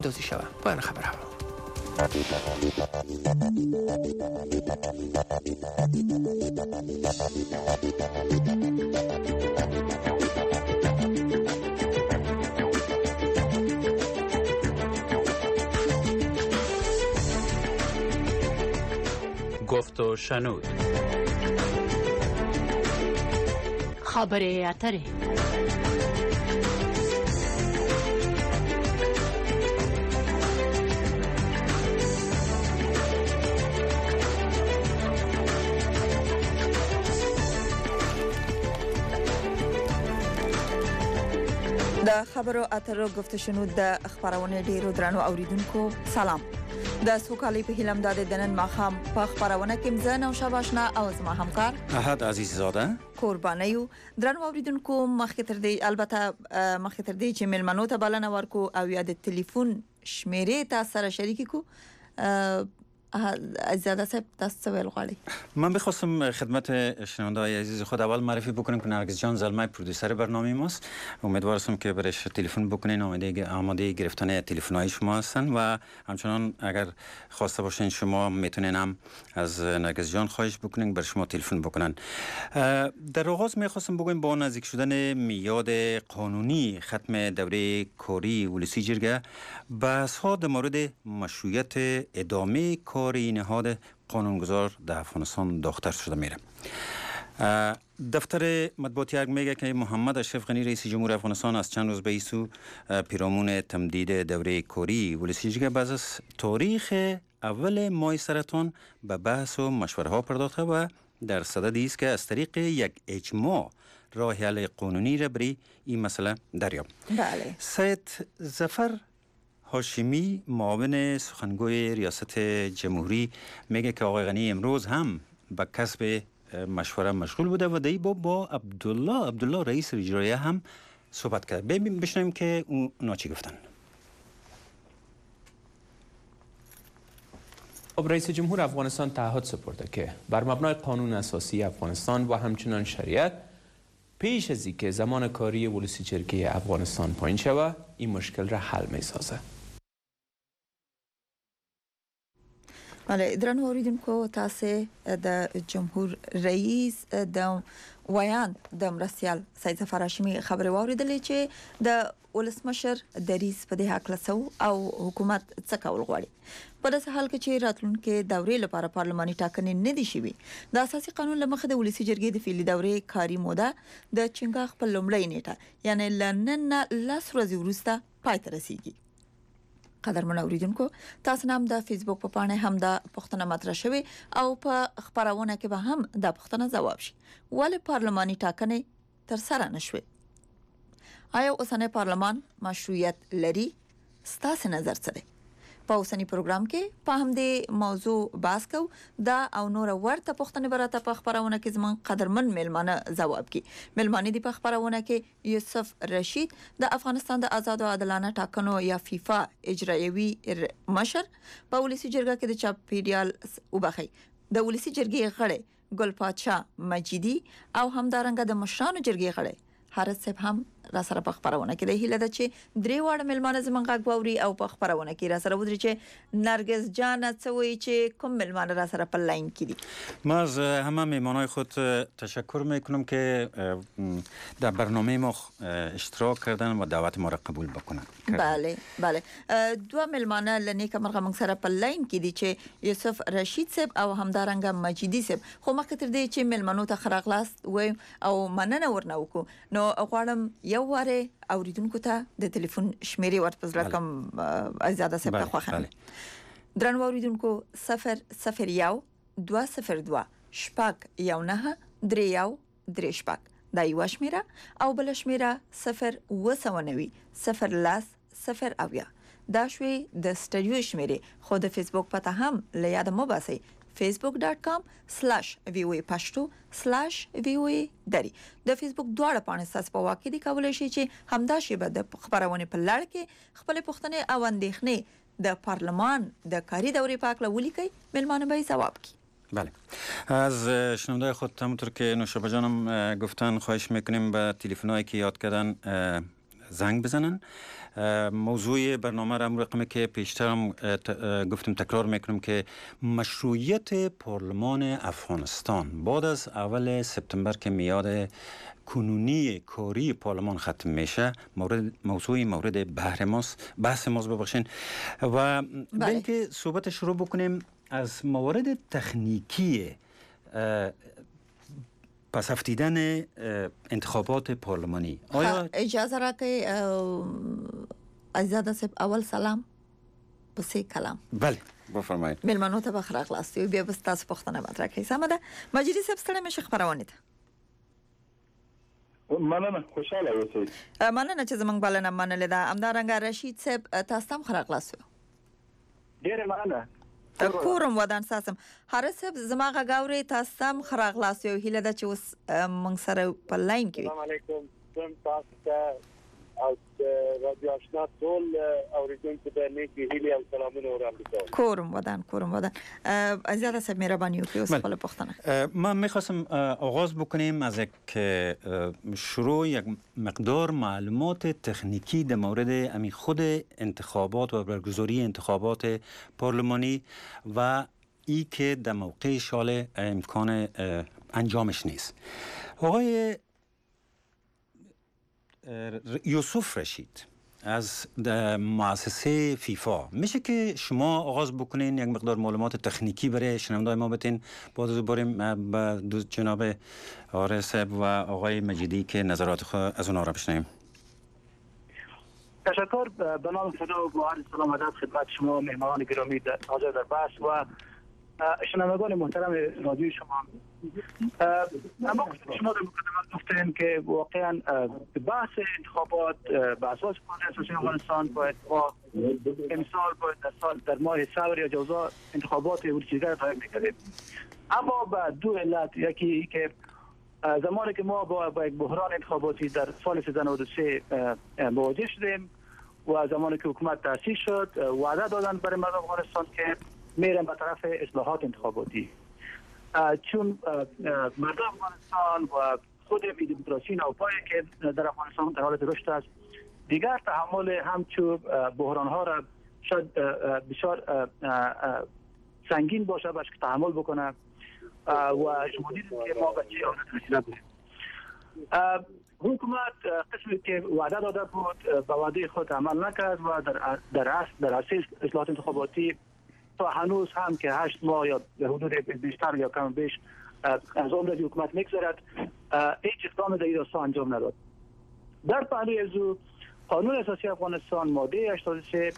دوزی شوه. پایان خبرها. گفت و شنود. خبر اتره. د خبرو اترو گفت شنود د خبرونه ډیرو درنو اوریدونکو سلام. د سوکالي په هیلم د دنن ماخام په خبرونه کې مزن او شاباشنا او زما همکار احد عزیز زاده قربانیو درنو اوریدونکو مخکې تر دې البته مخکې تر دې چې ملمنو ته بلنه ورکو او یا د ټلیفون شمیرې تاسو سره شریک کو زیاده صاحب تاسو ویل غواړي. من بخواستم خدمت شنونده‌های عزیز خود اول معرفی بکنم که نرگس جان زلمه پرودوسر برنامه ماست. امیدوار هستم که برش تلفن بکنین، آماده گرفتن تلفن‌های شما هستن و همچنان اگر خواسته باشین شما میتونین هم از نرگس جان خواهش بکنین بر شما تلفن بکنن. در آغاز میخواستم بگویم با نزدیک شدن میاد قانونی ختم دوره کاری ولسی جرگه بحث‌ها در مورد مشروعیت ادامه کاری نهاد قانونگذار در افغانستان داغ‌تر شده میره. دفتر مطبوعاتی ارگ میگه که محمد اشرف غنی رئیس جمهور افغانستان از چند روز به ایسو پیرامون تمدید دوره کاری ولسی جرگه بعد از تاریخ اول ماه سرطان به بحث و مشوره ها پرداخته و در صدد است که از طریق یک اجماع راه حل قانونی را برای این مسئله دریاب. بله. سید ظفر هاشمی معاون سخنگوی ریاست جمهوری میگه که آقای غنی امروز هم به کسب مشوره مشغول بوده و در با عبدالله رئیس اجراییه هم صحبت کرد. بشنویم که اونا چی گفتن. رئیس جمهور افغانستان تعهد سپرده که بر مبنای قانون اساسی افغانستان و همچنان شریعت پیش از اینکه زمان کاری ولسی جرگه افغانستان پایین شود این مشکل را حل می سازه. بله درنو اوریدونکو تاسو د جمهور رئیس د ویان د مرسیال سید ظفر هاشمی خبرې واوریدلې چې د ولسمشر دریس په دې حق لسو او حکومت څه کول غواړي. په داسې حال کې چې راتلونکي دورې لپاره پارلماني ټاکنې نه دي شوي د اساسي قانون له مخې د ولسی جرګې د فعلي دورې کاري موده د چنګاښ په لومړۍ نیټه یعنی لنن لاس ورځې وروسته پای ته رسیږي. قدرمن اوریدونکو تاسو نام د فیسبوک په پاڼه هم د پښتنه مطرح شوی او په خبرونه کې به هم د پښتنه جواب شي ولې پارلماني ټاکنې تر سره نشوي. آیا اوسنی پارلمان مشروعیت لري؟ ستاسو نظر څه دی؟ په اوسنی پروګرام کې په همدې موضوع بحث کوو دا او نور ورته پښتنه براته په خبرونه کې زمون قدرمن ملمانه جواب کی. ملمانه دی په خبرونه کې یوسف رشید د افغانستان د آزاد او عادلانه ټاکنو یا فیفا اجرایوي مشر په ولسی جرګه کې د چاپیریال وبخي د ولسی جرګې غړي ګل پادشاه مجیدی او همدارنګه د مشرانو جرګې غړي حارث صاحب هم را سره په خبرونه کې د هیله ده چې درې واړه ملمانه زمونږ غږ واوري او په خبرونه کې را سره ودري چې نرگس جان څه وایي چې کوم ملمانه را سره په لاین کې دي. ما از همه مهمانای خود تشکر میکنم که در برنامه ما اشتراک کردن و دعوت ما را قبول بکنن. بله بله دو ملمانه لنیک مرغه موږ سره په لاین کې دي چې یوسف رشید صاحب او همدارنګه مجیدی صاحب. خو مخکې تر دې چې ملمنو ته خراغلاست و او مننه ورنه وکړو نو غواړم یو واره اوریدونکو ته د ټلیفون شمیرې ورپزړه کوم ازاده صاحب ته خوښه. درنو اوریدونکو 001 202 شپږ یو نه درې یو درې شپږ دا یو شمیره او بل شمیره 090 0 0 اویا دا شوي د سټډیو شمیره خو د فیسبوک پته هم لیاد مو باسي facebook.com/voa pashto/voa dari د فیسبوک دواړه پاڼې تاسو په واقع دي کولای شئ چې همدا شیبه د خبرونه په لړ کې خپل پوښتنې او اندېښنې د پارلمان د کاری دورې په اړه ولیکئ ملمانه به جواب کړي. بله از شنونده خود همونطور که نوشابه جانم گفتن خواهش میکنیم به تلفن‌هایی که یاد کردن زنگ بزنن. موضوع برنامه را رقمی که پیشترم گفتم تکرار میکنم که مشروعیت پارلمان افغانستان بعد از اول سپتامبر که میاد کنونی کاری پارلمان ختم میشه موضوع مورد بحث ماست ببخشین و بلکه صحبت شروع بکنیم از موارد تکنیکی پس افتیدن انتخابات پارلمانی. آیا اجازه را که عزیزاده صاحب اول سلام بسه کلام. بله بفرمایید. ملمنو ته بخیر اخلاصي بیا بس تاسو پوښتنه مطرح کړئ. سمه ده مجلس صاحب ستړي مشه خبرونه ده. مننه خوشاله اوسئ. مننه چې زمونږ بلنه منلې ده. همدارنګه رشید صاحب تاسو هم خیر اخلاص یو. ډیره مننه. کورم ودان ساسم. هر صاحب زما غاوري تاسو هم خیر اخلاص یو. هیله ده چې اوس مونږ سره په لاین کې. السلام علیکم. زم تاسو ته او رادیو آشنا ټول اوریدونکو ته نیکی هیله او سلامونه وړاندې کوم. کورم ودان. عزیزاده صاحب مهرباني وکړئ اوس خپل پوښتنه. من می‌خواستم آغاز بکنیم از یک شروع یک مقدار معلومات تکنیکی در مورد امی خود انتخابات و برگزاری انتخابات پارلمانی و ای که در موقع شال امکان انجامش نیست. آقای یوسف رشید از مؤسسه فیفا میشه که شما آغاز بکنین یک مقدار معلومات تکنیکی برای شنوندای ما بتین باز بریم به جناب آقای صاحب و آقای مجیدی که نظرات خود از اونها را بشنویم. تشکر. به نام خدا و با عرض سلام و ادب خدمت شما مهمانان گرامی حاضر در بحث و شنوندگان محترم رادیو شما. اما شما در مقدمه گفتین که واقعا بحث انتخابات به اساس قانون اساسی افغانستان باید با امسال باید در ماه ثور یا جوزا انتخابات ولسیگر تایید می‌کردیم. اما به دو علت، یکی که زمانی که ما با یک بحران انتخاباتی در سال 1393 مواجه شدیم و زمانی که حکومت تأسیس شد وعده دادن برای مردم افغانستان که میرن به طرف اصلاحات انتخاباتی. چون مردم افغانستان و خود دموکراسی نوپایی که در افغانستان در حالت رشد است دیگر تحمل همچون بحران ها را شاید بسیار سنگین باشه باشه که تحمل بکنه و شما دیدید که ما به چه حالت رسیده بودیم. حکومت قسمی که وعده داده بود به وعده خود عمل نکرد و در اساس اصلاحات انتخاباتی تا هنوز هم که 8 ماه یا حدود بیشتر یا کم بیش از عمر حکومت میگذرد هیچ اقدام در این راستا انجام نداد. در پهلوی از او قانون اساسی افغانستان ماده 83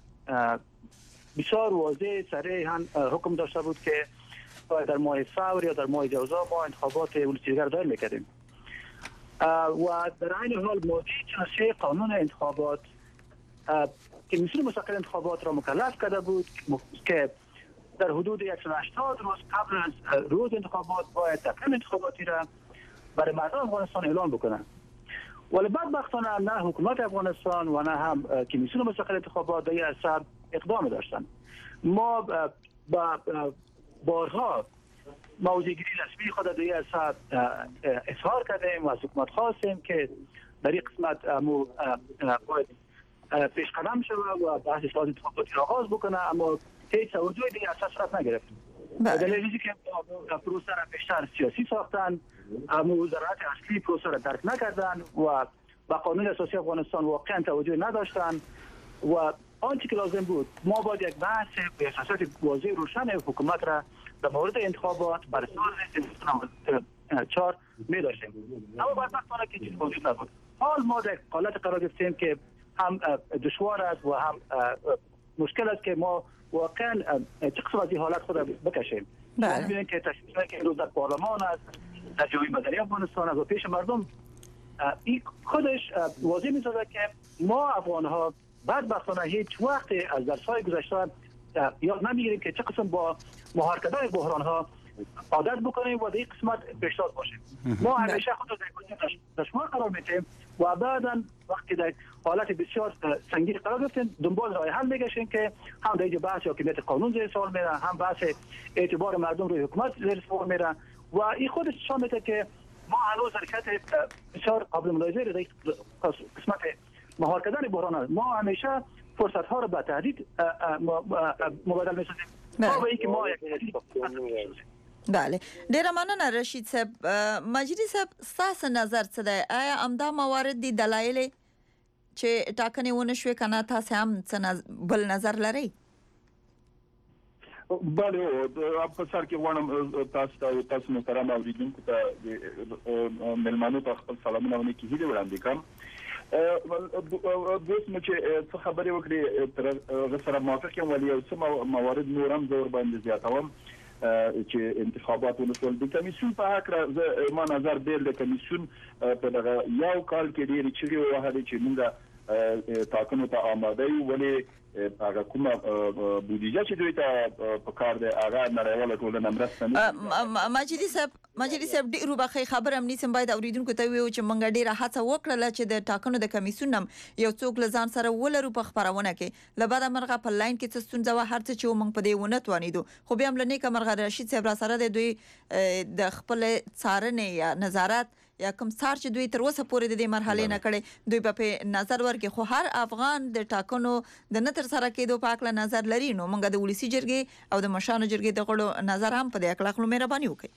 بسیار واضح صریح حکم داشته بود که در ماه ثور یا در ماه جوزا ما انتخابات ولسیگر دایر میکردیم و در این حال ماده 43 قانون انتخابات که مسئول مستقل انتخابات را مکلف کرده بود که در حدود 180 روز قبل از روز انتخابات باید تقویم انتخاباتی را برای مردم افغانستان اعلان بکنه. ولی بدبختانه نه حکومت افغانستان و نه هم که مسئول مستقل انتخابات در این عرصه اقدام داشتن. ما با بارها موضع‌گیری رسمی خود در این عرصه اظهار کردیم و از حکومت خواستیم که در این قسمت باید پیش قدم شده و بحث اصلاحات انتخاباتی را آغاز بکنه، اما هیچ توجهی به این اساس صورت نگرفت. دلیلی که پروسه را بیشتر سیاسی ساختن، وزارت اصلی پروسه را درک نکردن و با قانون اساسی افغانستان واقعا توجه نداشتن و آنچه که لازم بود ما باید یک بحث به اساسات واضح روشن حکومت را در مورد انتخابات بر اساس 4 می داشتیم. اما بدبختانه که چیز موجود نبود. حال ما در حالت قرار گرفتیم که هم دشوار است و هم مشکل است که ما واقعا چه قسم از این حالت خود بکشیم. ببینید که تشکیل که امروز در پارلمان است، در جامعه مدنی افغانستان است و پیش مردم این خودش واضح می‌سازد که ما افغان‌ها بدبختانه هیچ وقت از درس‌های گذشته یاد نمی‌گیریم که چه قسم با مهار کردن بحران‌ها عادت بکنیم و در این قسمت پیشتاز باشیم. ما همیشه خود را در دشوار قرار می‌دیم و بعداً وقتی در حالت بسیار سنگین قرار گرفتیم دنبال راه حل میگشیم که هم در بحث حاکمیت قانون زیر سوال میره، هم بحث اعتبار مردم روی حکومت زیر سوال میره و این خودش نشان میده که ما هنوز حرکت بسیار قابل ملاحظه در قسمت مهار کردن بحران. ما همیشه فرصت ها رو به تهدید مبادله می‌سازیم. ما به اینکه ما یک بله ډیره مننه رشید صاحب. مجری صاحب ستاسو نظر څه دی؟ آیا همدا موارد دي دلایل چې ټاکنې ونه شوې کنه تاسو هم څه بل نظر لرئ؟ بله په سر کې غواړم تاسو محترم اوریدونکو ته ملمانو ته خپل سلامونه ونکړي هیله وړاندې کوم. دوست مو چې څه خبرې وکړي تر سره موافق یم، ولی یو څه موارد نور هم زه ورباندې زیاتوم چې انتخابات ونشول. د کمیسیون په هکله ما نظر بیل د کمیسیون په دغه یو کال کې ډېرې چغې ووهلې چې موږ ټاکنو ته آماده یو، ولې هغه کومه بودیجه چې دوی ته په کار دی هغه نړیواله ټولنه مرسته نه کوي. مجری صاحب ډېرو بخې خبر هم نیسم باید اوریدونکو ته ویو چې موږ ډېره هڅه وکړله چې د ټاکنو د کمیسیون هم یو څوک له ځان سره ولرو په خپرونه کې. له بده مرغه په لاین کې څه ستونزه وه، هر څه چې موږ په دې ونه توانېدو، خو بیا هم له نیکه مرغه رشید صاحب را سره دی، دوی د خپلې څارنې یا نظارت یا کوم څار چې دوی تر اوسه پورې د دې مرحلې نه کړي دوی په نظر ورکړي. خو هر افغان د ټاکنو د نه تر سره کېدو په اړه نظر لري. نو موږ د ولسي جرګې او د مشرانو جرګې د غړو نظر هم په دې اړه خپل مهرباني وکړي.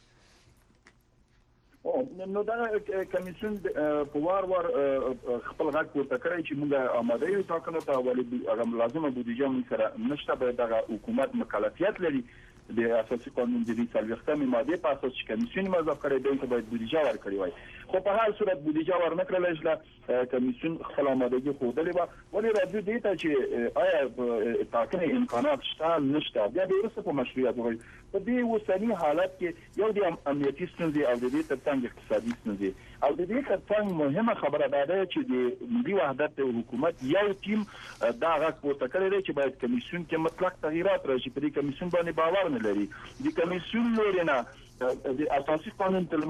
نو دا کمیسیون په وار خپل غږ پورته کړی چې موږ آماده یو ټاکنو ته، ولې هغه لازمه بودیجه موږ سره نشته. باید دغه حکومت مکلفیت لري د اساسي قانون د 40مې ماده په اساس چې کمیسیون مذهب کړی دی ته باید بودیجه ورکړي وای. خو په هر صورت بودیجه ورنکړل چې کمیسیون خپل آمادګي خوده وا، ولې راځي دې ته چې آیا ټاکنې امکانات شته نشته. بیا د ورسره په مشروعیت وایي په دې وسنی حالت کې یو د امنیتي ستونزې او د دې ترڅنګ اقتصادي ستونزې او د دې ترڅنګ مهمه خبره ده چې د ملي وحدت حکومت یو ټیم دا غږ پورته کړی دی چې باید کمیسیون کې مطلق تغییرات راشي. په دې کمیسیون باندې باور نه لري. د کمیسیون لوري نه د اساسي قانون د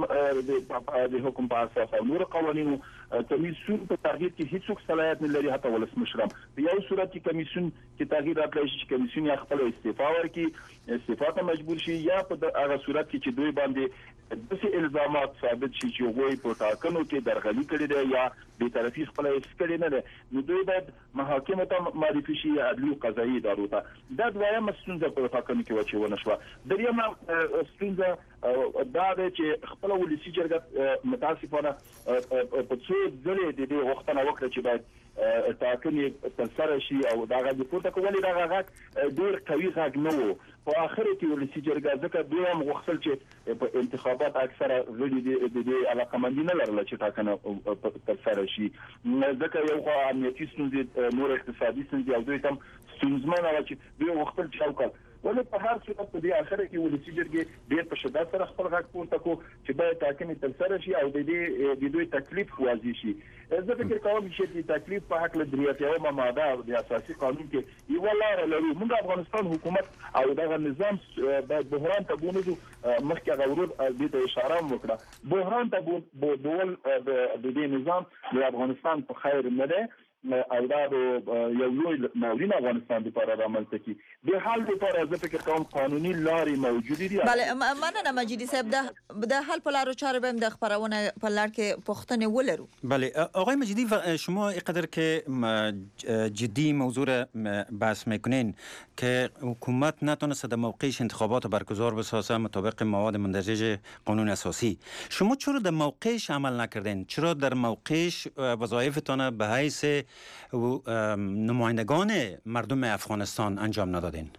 حکم په اساس او نور قوانینو کمیسیون په تغییر کې هیڅ صلاحیت نه لري، حتی ولسمشران. په یو صورت کې کمیسیون کې تغییر راتلی شي چې کمیسیون یا خپل استعفا ورکړي، استعفا ته مجبور شي، یا په هغه صورت کې چې دوی باندې داسې الزامات ثابت شي چې هغوی په ټاکنو کې درغلي کړې ده یا بېطرفي خپله حس کړې نه ده، نو دوی باید محاکمو ته معرفي شي یا عدلي او قضایي ادارو ته. دا دویمه ستونزه په ټاکنو کې واچونه شوه. دریمه ستونزه دا ده چې خپل ولسي جرګه متاسفانه په څو ځلې د دې غوښتنه وکړه چې باید ټاکنې ترسره شي او دا غږ پورته کول. دا غږ ډېر قوي غږ نه و. په اخر کې ولسي جرګه ځکه دوی هم غوښتل چې په انتخابات اکثره غړي د دې علاقمندي نه لرله چې ټاکنه ترسره شي، ځکه یو خو امنیتي ستونزې نور اقتصادي ستونزې او دوی هم ستونزمنه وه چې دوی غوښتل چې وکړي. ولې په هر صورت په دې اخر کې ولسي جرګې ډېر په شدت سره خپل غږ پورته کو چې باید ټاکنې ترسره شي او د دوی تکلیف واضح شي. زه فکر کوم چې د تکلیف په حق له 83مه ماده د اساسي قانون کې یو لاره لري. موږ افغانستان حکومت او دغه نظام باید بحران ته بونځو. مخکې غوړو دې ته اشاره وکړه، بحران ته بول د دې نظام د افغانستان په خیر نه ده او دا یو لوی ناورین افغانستان لپاره رامنځته کی. د حل لپاره زه فکر کوم قانوني لارې موجودې دي. بله مننه مجیدي صاحب. د حل په لارو چارو به د خبرونه په لار کې پوښتنې ولرو. بله آقای مجیدی، شما اینقدر که جدی موضوع را بحث میکنین که حکومت نتونسته در موقعش انتخابات برگزار بسازه مطابق مواد مندرج قانون اساسی، شما چرا در موقعش عمل نکردین؟ چرا در موقعش وظایفتان به حیث نمایندگان مردم افغانستان انجام ندادین؟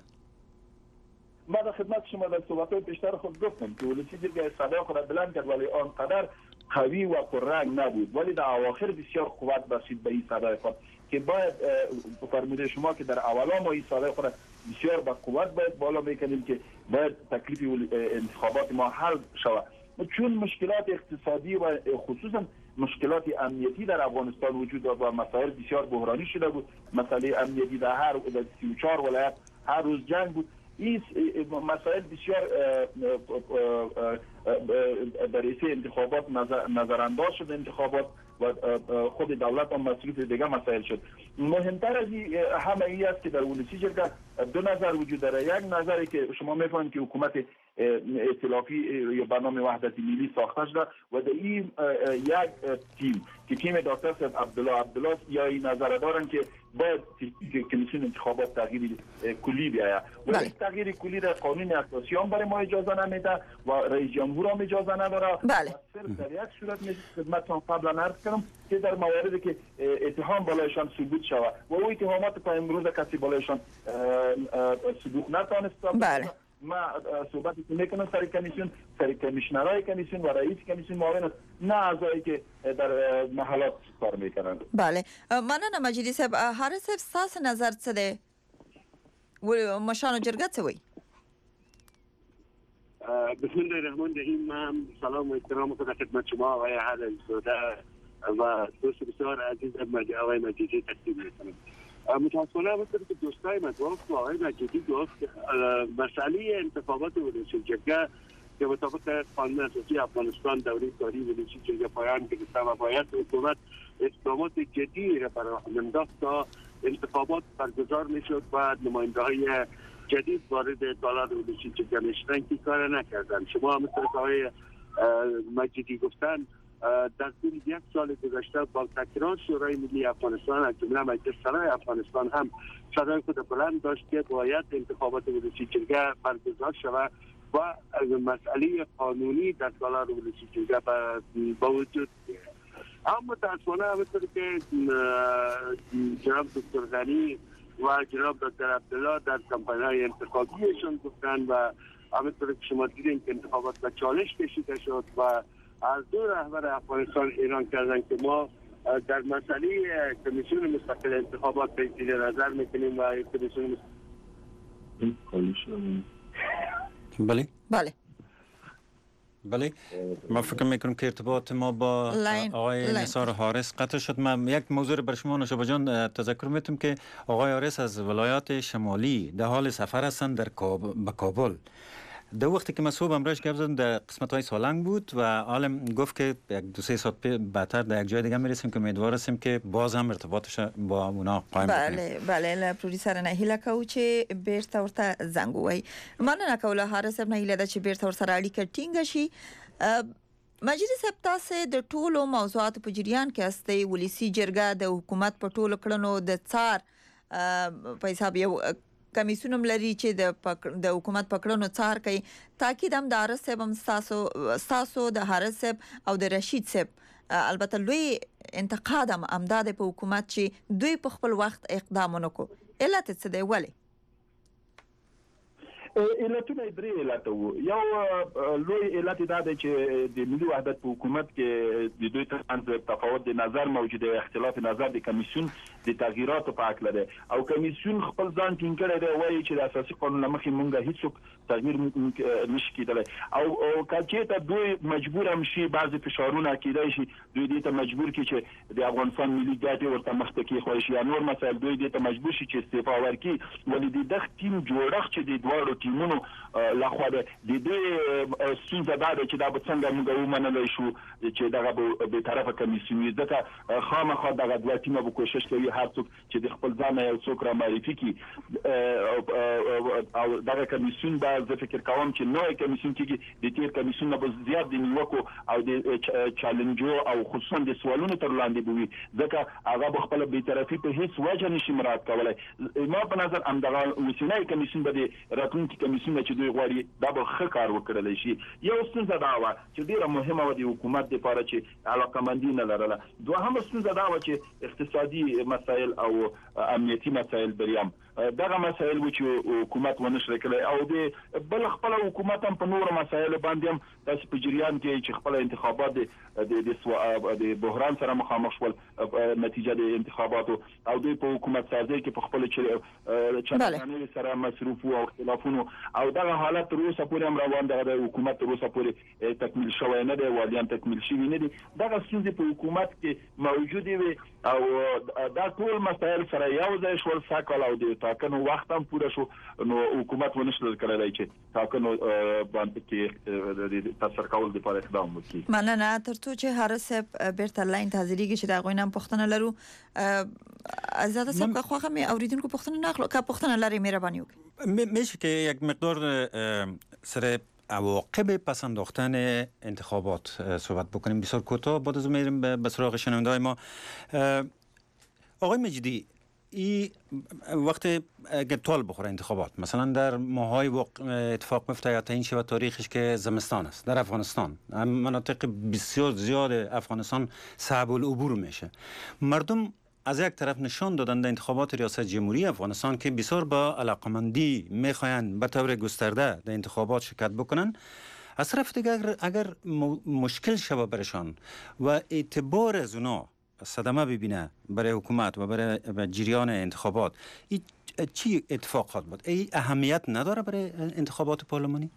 ما در خدمت شما در صحبت‌های بیشتر خود گفتم که ولسی جرگه صدا خود بلند کرد ولی آنقدر قوی و پررنگ نبود، ولی در اواخر بسیار قوت بخشید به این صدای خود که باید فرموده شما که در اولا ما این صدای خود بسیار با قوت باید بالا میکنیم که باید تکلیف انتخابات ما حل شود. چون مشکلات اقتصادی و خصوصا مشکلات امنیتی در افغانستان وجود داشت و مسائل بسیار بحرانی شده بود. مسئله امنیتی در 34 ولایت هر روز جنگ بود. این مسائل بسیار در رئیس انتخابات نظرانداز شد انتخابات و خود دولت هم مصروف دیگه مسائل شد. مهمتر از همه ای است که در ولسی جرگه دو نظر وجود داره. یک نظری که شما میفهمید که حکومت ائتلافی یا برنامه وحدت ملی ساخته شده و در این یک تیم که تیم دکتر صاحب عبدالله یا این نظر دارن که باید کمیسیون انتخابات تغییر کلی بیاید و این تغییر کلی در قانون اساسی هم برای ما اجازه نمیده و رئیس جمهور هم اجازه نداره. صرف در یک صورت میشه خدمتتان قبلا عرض کردم که در مواردی که اتهام بالایشان ثبوت شود و او اتهامات تا امروز کسی بالایشان ثبوت نتوانست. ما صحبتی که میکنم سر کمیسیون، سر کمیشنرهای کمیسیون و رئیس کمیسیون معاون نه اعضایی که در محلات کار میکنند. بله مننه مجیدی صاحب. حارث صاحب ستاسو نظر څه دی؟ مشانو جرګه څه وایي؟ بسم الله الرحمن الرحیم. من سلام و احترام خدمت شما آقای حارث زاده و دوست بسیار عزیز آقای مجیدی تقدیم میکنم. متاسفانه همونطور که دوستای من گفت آقای مجیدی گفت مسئله انتخابات ولسی جرگه که مطابق قانون اساسی افغانستان دوره کاری ولسی جرگه پایان گرفته و باید حکومت اقدامات جدی را برای انداخت تا انتخابات برگزار میشد و نماینده های جدید وارد سالار ولسی جرگه میشدن که کار نکردن. شما همونطور که آقای مجیدی گفتن در طول یک سال گذشته با تکرار شورای ملی افغانستان از جمله مجلس سرای افغانستان هم صدای خود بلند داشت که باید انتخابات ولسی جرگه برگزار شود و مسئله قانونی در سالار ولسی جرگه با وجود بیاید. اما متاسفانه همونطور که جناب دکتر غنی و جناب دکتر عبدالله در کمپاین‌های انتخابیشون گفتن و همونطور که شما دیدین که انتخابات به چالش کشیده شد و از دو رهبر افغانستان اعلان کردن که ما در مسئله کمیسیون مستقل انتخابات تجدید نظر میکنیم و کمیسیون بله ما فکر میکنم که ارتباط ما با آقای نثار حارث قطع شد. من یک موضوع بر شما نوشابه جان تذکر میتونم که آقای حارث از ولایات شمالی در حال سفر هستند به کابل. در وقتی که مسئول امروز گفت زدن در قسمت های سالنگ بود و عالم گفت که یک دو سه ساعت بعدتر در یک جای دیگه میرسیم که امیدوار هستیم که باز هم ارتباطش با اونا قایم بکنیم. بله پروډوسر نه هیله کوو چې بیرته ورته زنګ ووایي. مننه کوله حارث صاحب نه هیله ده چې بیرته ورسره اړیکه ټینګه شي. مجیدي صاحب تاسو د ټولو موضوعاتو په جریان کې استئ. ولسی جرګه د حکومت په ټولو کړنو د څار په حساب یو کمیسیون هم لري چې د حکومت پکړنو څار کوي. تاکید هم د حارث صاحب هم ستاسو د حارث صاحب او د رشید صاحب البته لوی انتقاد هم امداد په حکومت چې دوی په خپل وخت اقدام ونه کو. علت څه دی ولې؟ علتونه درې علت وو. یو لوی علت دا دی چې د ملي وحدت په حکومت کې د دوی ترمنځ تفاوت د نظر موجوده، اختلاف نظر د کمیسیون د تغییراتو په اړه لري او کمیسیون خپل ځان ټینګ کړی دی وایي چې د اساسي قانون لمخې مونږ هیڅوک تغییر نشي کېدلی او که ته دوی مجبور هم شي بعضې فشارونه کېدای شي دوی دې ته مجبور کړي چې د افغانستان ملي ګټې ورته مخته کېښوی شي یا نور مسایل دوی دې ته مجبور شي چې استعفا ورکړي. ولې د دغه ټیم جوړښت چې د دواړو ټیمونو لخوا د دې ستونزه دا ده چې دا به څنګه موږ ومنلی شو چې دغه به طرفه کمیسیون وي. ځکه خامخا دغه دوه ټیمه به کوشش کوي هر څوک چې د خپل ځان یو څوک را معرفي کړي او دغه کمیسیون به زه فکر کوم چې نوی کمیسیون کېږي د تیر کمیسیون نه به زیات د نیوکو او د چالنجو او خصوصا د سوالونو تر لاندې به وي ځکه هغه به خپله بېطرفي په هېڅ وجه نشي مراعات کولی. ما په نظر همدغه اوسنی کمیسیون به د راتلونکي کمیسیون نه چې دوی غواړي دا به ښه کار وکړلی شي. یو ستونزه دا وه چې ډېره مهمه وه د حکومت دپاره چې علاقهمندي نه لرله. دوهمه ستونزه دا وه چې اقتصادي مسایل او امنیتي مسایل دریم دغه مسایل و چې حکومت ونه شي کړی او د بل خپل حکومت هم په نورو مسایلو باندې هم داسې په جریان کې چې خپل انتخابات د بحران سره مخامخ شول نتیجه د انتخاباتو او دوی په حکومت سازۍ کې په خپل چندانې سره مصروف او اختلافونو او دغه حالت تر اوسه پورې هم روان دی. د حکومت تر اوسه پورې تکمیل شوی نه دی، والیان تکمیل شوي نه دي. دغه ستونزې په حکومت کې موجودې وي او دا ټول مسایل سره یو ځای شول سږ او د ټاکنو وخت هم پوره شو نو حکومت ونه شول کړلی چې ټاکنو باندې کې تاثیر کول دپاره اقدام وکړي. مننه. تر څو چې حارث صاحب بیرته لاین ته حاضرېږي چې د هغوی نه هم پوښتنه لرو. آزاده صاحب که خوښه مې اورېدونکو پوښتنه نه اخلو که پوښتنه لرې مهرباني وکړئ. میشه که یک مقدار سر عواقب پس انداختن انتخابات صحبت بکنیم بسیار کوتاه، بعد از میریم به سراغ شنونده های ما. آقای مجیدی، این وقت اگر طال بخوره انتخابات، مثلا در ماهای اتفاق میفته یا تعیین شود تاریخش که زمستان است در افغانستان، مناطق بسیار زیاد افغانستان صعب العبور میشه. مردم از یک طرف نشان دادن در انتخابات ریاست جمهوری افغانستان که بسیار با علاقمندی میخواین به طور گسترده در انتخابات شرکت بکنن. از طرف دیگر اگر مشکل شوه برشان و اعتبار از اونا صدمه ببینه برای حکومت و برای جریان انتخابات، این چی اتفاق خواهد بود؟ این اهمیت نداره برای انتخابات پارلمانی؟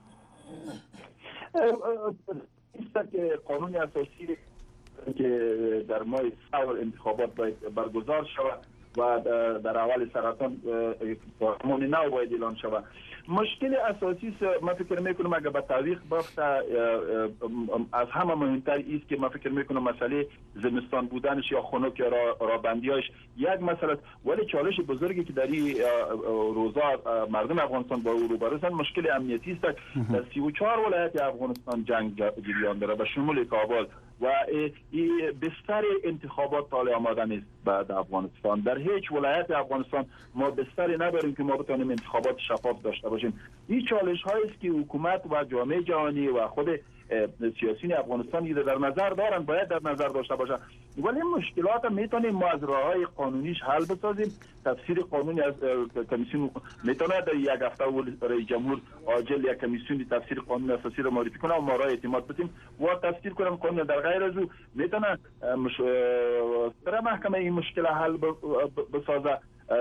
است که قانون اساسی که در ماه سال انتخابات باید برگزار شود و در اول سرطان پارلمان نو باید اعلان شود. مشکل اساسی من فکر میکنم اگر به تعویق بافته از همه مهمتر است که من فکر میکنم مسئله زمستان بودنش یا خنک یا رابندیاش یک مسئله، ولی چالش بزرگی که در این روزا مردم افغانستان با او روبرو هستند مشکل امنیتی است. در 34 ولایت افغانستان جنگ جریان داره به شمول کابل و بستر انتخابات طالع آماده نیست بعد افغانستان. در هیچ ولایت افغانستان ما بستری نداریم که ما بتونیم انتخابات شفاف داشته باشیم. این چالش هایی است که حکومت و جامعه جهانی و خود سیاسیون افغانستان در نظر دارن، باید در نظر داشته باشن. ولی مشکلات میتونیم ما از راههای قانونیش حل بسازیم. تفسیر قانونی از کمیسیون میتونه در یک هفته رئیس جمهور عاجل یک کمیسیون تفسیر قانون اساسی رو معرفی کنه و ما را اعتماد بدیم و تفسیر کنم قانون. در غیر از او میتونه در محکمه این مشکل حل بسازه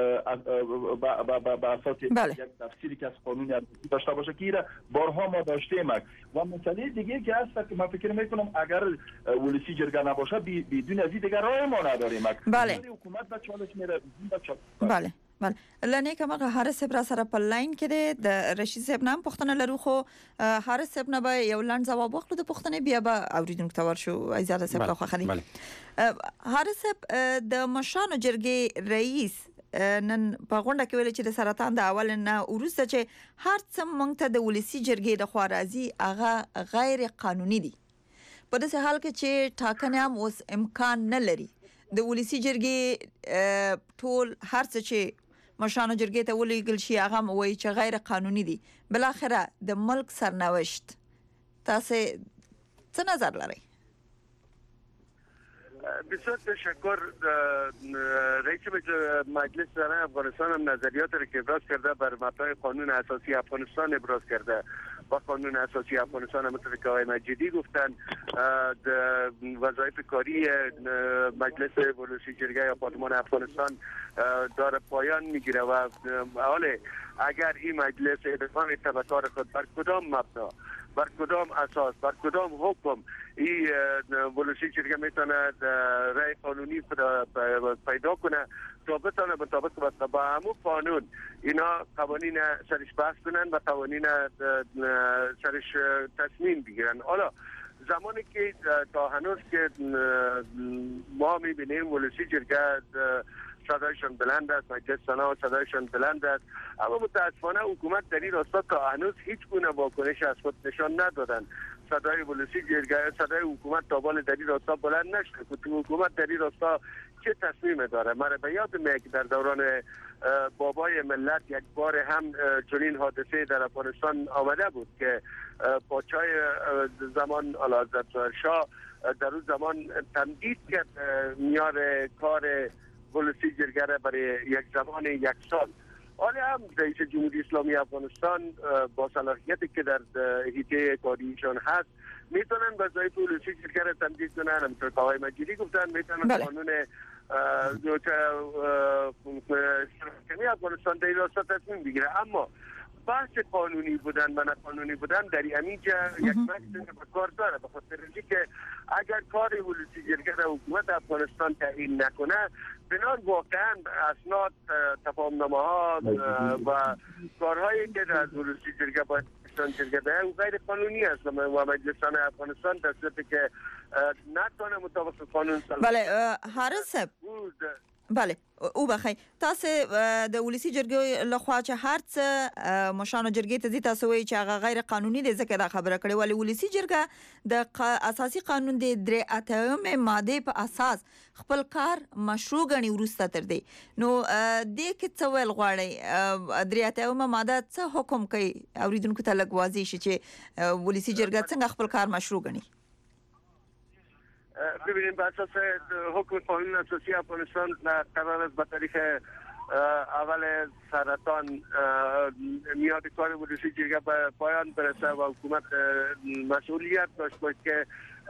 با اساس یک تفسیری که از قانون داشته باشه که ایره بارها ما داشتیم. و مسئله دیگه که هست که من فکر میکنم اگر ولسی جرگه نباشه بدون از این دیگر راه ما نداریم. بله. حکومت به چالش میره. بله. لنه که ما هر سبرا سره په لاین کې د رشید صاحب نام پښتنه لرو، خو هر صاحب نه به یو لاند جواب وکړو د پښتنه بیا به اوریدونکو ته ورشو. ایزاده صاحب خو خدي هر صاحب د مشانو جرګې رئیس نن په غونډه کې ویل چې د سرطان د اول نه ورسته چې هر څه مونږ ته د ولسی جرګې د خوارازي هغه غیر قانوني دي، په داسې حال کې چې ټاکنه هم اوس امکان نه لري. د ولسی جرګې ټول هر څه چې مشانو جرګې ته ولېږل شي هغه وایي چې غیر قانوني دي. بل اخره د ملک سرنوشت تاسو څه نظر لرئ؟ بسیار تشکر. رئیس مجلس زنان افغانستان هم نظریات را که ابراز کرده بر مبنای قانون اساسی افغانستان ابراز کرده و قانون اساسی افغانستان هم مثل که آقای مجیدی گفتن وظایف کاری مجلس ولسی جرگه یا پارلمان افغانستان داره پایان میگیره و حالا اگر این مجلس ادامه تبکار خود بر کدام مبنا، بر کدام اساس، بر کدام حکم این ولسی جرگه میتونه رای قانونی پیدا کنه تا بتونه مطابق با همون قانون اینا قوانین سرش بحث کنن و قوانین سرش تصمیم بگیرن. حالا زمانی که تا هنوز که ما میبینیم ولسی جرگه صدایشان بلند است، مجلس زنان صدایشان بلند است، اما متاسفانه حکومت در این راستا تا هنوز هیچ گونه واکنش از خود نشان ندادن. صدای ولسی جرگه، صدای حکومت تا بال در این راستا بلند نشده. حکومت در این راستا چه تصمیم داره؟ من به یاد میاد که در دوران بابای ملت یک بار هم چنین حادثه در افغانستان آمده بود که پادشاه زمان اعلیحضرت شاه در اون زمان تمدید کرد میار کار ولسی جرگه برای یک زمان یک سال. حالا هم رئیس جمهوری اسلامی افغانستان با صلاحیتی که در حیطه کاریشان هست میتونن وظایف ولسی جرگه را تمدید کنن. همونطور که آقای مجیدی گفتن میتونن قانون کمی افغانستان در این راستا تصمیم بگیره. اما بحث قانونی بودن و نه قانونی بودن در اینجا یک مکس کار داره، به خاطر اینکه اگر کار ولسی جرگه را حکومت افغانستان تعیین نکنه بنان واقعا اسناد، تفاهمنامه‌ها و کارهایی که از ولسی جرگه باید جرگه ده و غیر قانونی است و مجلسان افغانستان تصدیق که نتونه مطابق قانون بله حارس صاحب بله او بخی تاسو د ولسی جرګې لخوا چې هر څه مشانو جرګې ته تاسو وایي چې هغه غیر قانوني دي ځکه دا خبره کړې ولې ولسی جرګه د اساسي قانون د 83 ماده په اساس خپل کار مشروع غني ورسته تر دی نو د کې څه ویل غواړي 83 ماده څه حکم کوي اوریدونکو ته لګ واضح شي چې ولسی جرګه څنګه خپل کار مشروع غني ببینید بر اساس حکم قانون اساسی افغانستان قرار است به تاریخ اول سرطان میاد کار ولسی جرگه به پایان برسه و حکومت مسئولیت داشت باید که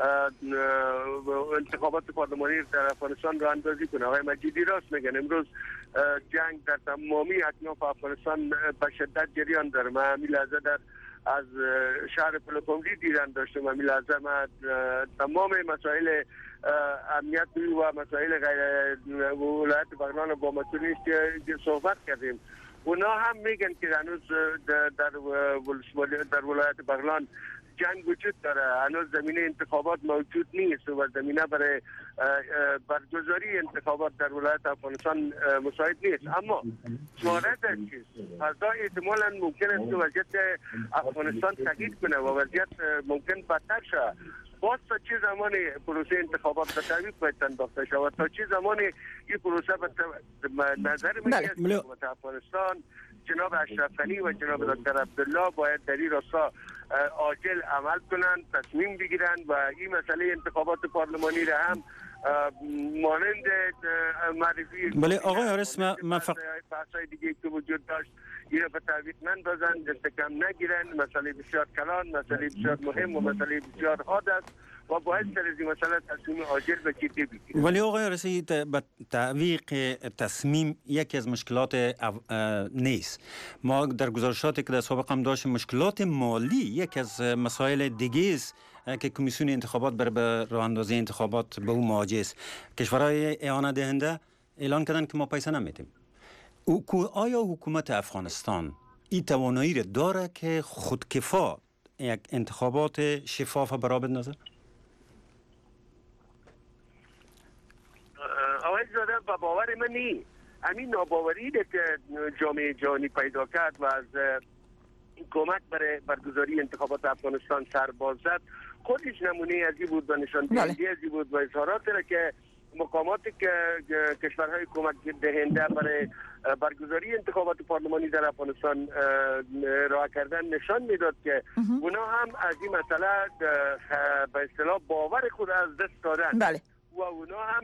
انتخابات پارلمانی در افغانستان را اندازی کنه. آقای مجیدی راست میگن امروز جنگ در تمامی اکناف افغانستان به شدت جریان داره. من همین لحظه در از شهر پلوپومری دیدن داشتم. همین لحظه ما تمام مسائل امنیتی و مسائل غیر ولایت بغلان با مسئولین صحبت کردیم. اونا هم میگن که هنوز در ولایت بغلان جنگ وجود داره، هنوز زمینه انتخابات موجود نیست و زمینه برای برگزاری انتخابات در ولایت افغانستان مساعد نیست. اما وارد چیز فضا احتمالاً ممکن است که وضعیت افغانستان تغییر کنه و وضعیت ممکن بدتر شه. باز تا چه زمانی پروسه انتخابات به تعویق باید انداخته شود، تا چه زمانی این پروسه به نظر میاد حکومت افغانستان جناب اشرف غنی و جناب دکتر عبدالله باید در این راستا عاجل عمل کنند، تصمیم بگیرند و این مسئله انتخابات پارلمانی را هم مانند معرفی بله آقای حارس بحث‌های دیگه که وجود داشت این را به تعویق نندازند، دست کم نگیرند. مسئله بسیار کلان، مسئله بسیار مهم و مسئله بسیار حاد است و باید سر از این مسئله تصمیم عاجل به جدی بگیرند. ولی آقای حارسی تعویق تصمیم یکی از مشکلات نیست. ما در گزارشاتی که در سابق هم داشتیم مشکلات مالی یکی از مسائل دیگه است که کمیسیون انتخابات برای راه اندازی انتخابات به او مواجه است. کشورهای اعانه دهنده اعلان کردن که ما پیسه نمیدیم. آیا حکومت افغانستان این توانایی را داره که خودکفا یک انتخابات شفاف برای بندازه؟ آقای زاده به باور من نی. همین ناباوری که جامعه جهانی پیدا کرد و از حکومت برای برگزاری انتخابات افغانستان سرباز زد خودش نمونه از این بود و نشان دهنده از این بود و اظهاراتی را که مقاماتی که کشورهای کمک دهنده برای برگزاری انتخابات پارلمانی در افغانستان راه کردن نشان میداد که اونا هم از این مسئله به اصطلاح باور خود از دست دادن. بله. و اونا هم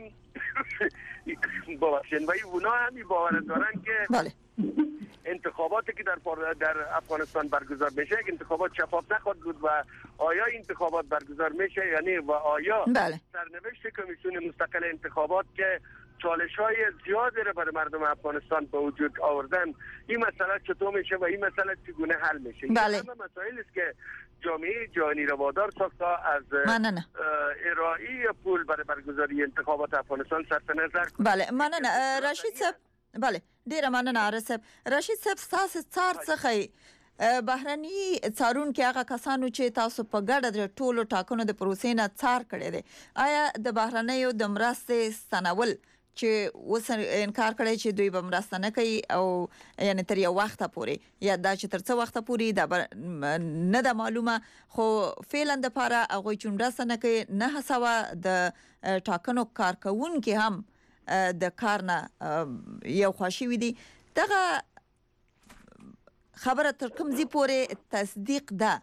اونا هم باور دارن که بله. انتخاباتی که در افغانستان برگزار میشه انتخابات شفاف نخواهد بود و آیا انتخابات برگزار میشه یعنی و آیا بله. سرنوشت کمیسیون مستقل انتخابات که چالش‌های زیادی را برای مردم افغانستان به وجود آوردن این مسئله چطور میشه و این مسئله چگونه حل میشه؟ بله. این همه مسائلی است که جامعه جهانی را وادار ساخته از ارائه پول برای برگزاری انتخابات افغانستان صرف نظر کنه. بله مننه رشید صاحب. بله ډیره مننه رسب رشید صاحب تاسو څار څخه بهرني څارون کې هغه کسانو چې تاسو په ګډه د ټولو ټاکنو د پروسې نه څار کړی دی آیا د بهرنیو د مرستې ستنول چې اوس انکار کړی چې دوی به مرسته نه کوي او یعنی تر یو وخته پورې یا دا چې تر څه وخته پورې دا نه ده معلومه خو فعلا د پاره هغوی چې مرسته نه کوي نه هڅوه د ټاکنو کارکوونکي هم د کار نه یو خواشي وي دغه خبره تر کوم ځای پورې تصدیق ده؟